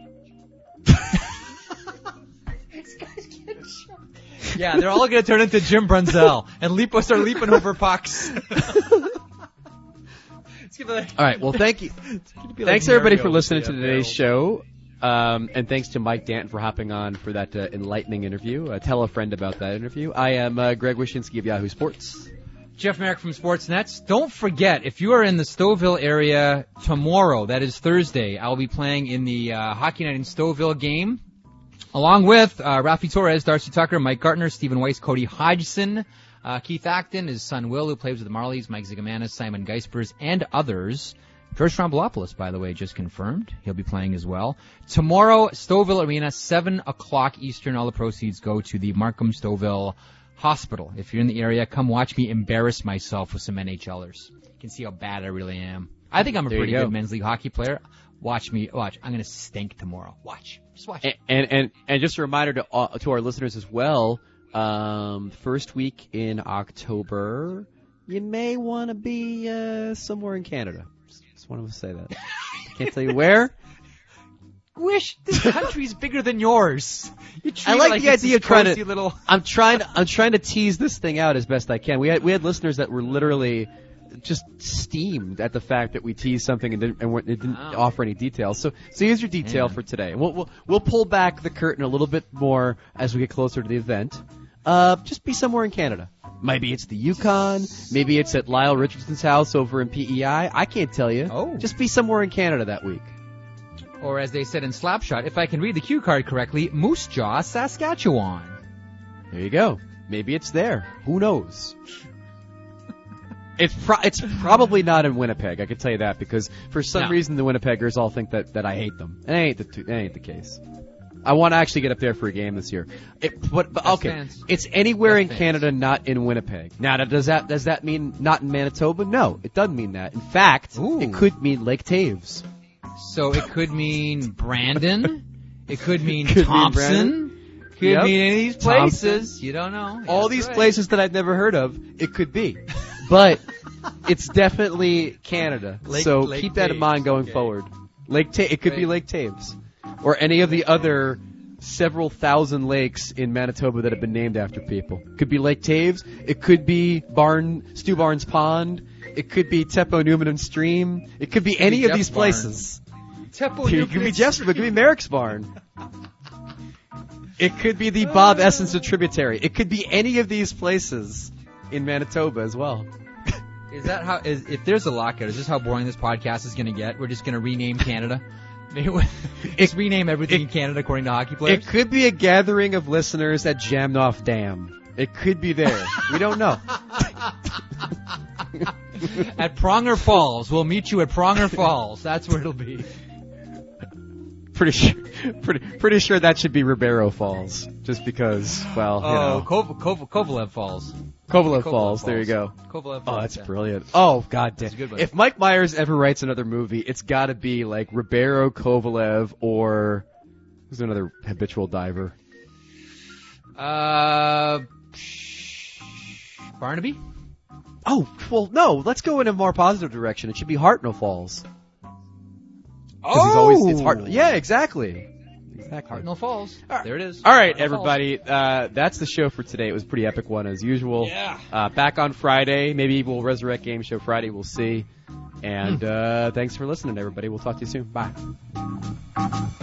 Yeah, they're all going to turn into Jim Brunzell and start leaping over pucks. All right, well, thank you. Thanks, everybody, for listening to today's show. And thanks to Mike Danton for hopping on for that enlightening interview. Tell a friend about that interview. I am Greg Wyshynski of Yahoo Sports. Jeff Merrick from Sportsnets. Don't forget, if you are in the Stouffville area tomorrow, that is Thursday, I'll be playing in the Hockey Night in Stouffville game, along with Rafi Torres, Darcy Tucker, Mike Gartner, Stephen Weiss, Cody Hodgson, Keith Acton, his son Will, who plays with the Marlies, Mike Zigamanis, Simon Geispers, and others. George Strombolopoulos, by the way, just confirmed. He'll be playing as well. Tomorrow, Stouffville Arena, 7 o'clock Eastern. All the proceeds go to the Markham Stouffville Hospital. If you're in the area, come watch me embarrass myself with some NHLers. You can see how bad I really am. I think I'm a pretty good men's league hockey player. Watch me. Watch. I'm going to stink tomorrow. Watch. Just watch. And just a reminder to our listeners as well, first week in October, you may want to be somewhere in Canada. Just want to say that. Can't tell you where. Wish this country's bigger than yours. I like the idea of trying to. I'm trying to tease this thing out as best I can. We had listeners that were literally just steamed at the fact that we teased something and didn't offer any details. So here's your detail for today. We'll pull back the curtain a little bit more as we get closer to the event. Just be somewhere in Canada. Maybe it's the Yukon. Maybe it's at Lyle Richardson's house over in PEI. I can't tell you. Oh. Just be somewhere in Canada that week. Or as they said in Slapshot, if I can read the cue card correctly, Moose Jaw, Saskatchewan. There you go. Maybe it's there. Who knows? It's probably not in Winnipeg. I can tell you that because for some reason the Winnipeggers all think that I hate them. And that ain't the case. I want to actually get up there for a game this year. But okay, fans. It's anywhere in Canada, not in Winnipeg. Now, does that mean not in Manitoba? No, it doesn't mean that. In fact, it could mean Lake Taves. So it could mean Brandon. It could mean Thompson. Could mean any of these places. Thompson. You don't know. All these places that I've never heard of, it could be. But it's definitely Canada. Lake keep that in mind going forward. It could be Lake Taves. Or any of the other several thousand lakes in Manitoba that have been named after people. It could be Lake Taves. It could be Stu Barnes Pond. It could be Teppo Newman Stream. It could be any of these places. It could be Jeff's. It could be Merrick's Barn. It could be the Bob Essence tributary. It could be any of these places in Manitoba as well. Is that how? If there's a lockout, is this how boring this podcast is going to get? We're just going to rename Canada. Just rename everything in Canada according to hockey players. It could be a gathering of listeners at Jamnoff Dam. It could be there. We don't know. At Pronger Falls. We'll meet you at Pronger Falls. That's where it'll be. Pretty sure that should be Ribeiro Falls. Just because, well, Kovalev Falls. Kovalev Falls. There you go. Kovalev Falls. Oh, that's brilliant. Oh, God damn. If Mike Myers ever writes another movie, it's got to be like Ribeiro, Kovalev, or who's another habitual diver? Barnaby? Oh, well, no. Let's go in a more positive direction. It should be Hartnell Falls. It's Hartnell. Yeah, exactly. Hartnell Falls. Right. There it is. All right, everybody. That's the show for today. It was a pretty epic one as usual. Yeah. Back on Friday. Maybe we'll resurrect Game Show Friday. We'll see. And thanks for listening, everybody. We'll talk to you soon. Bye.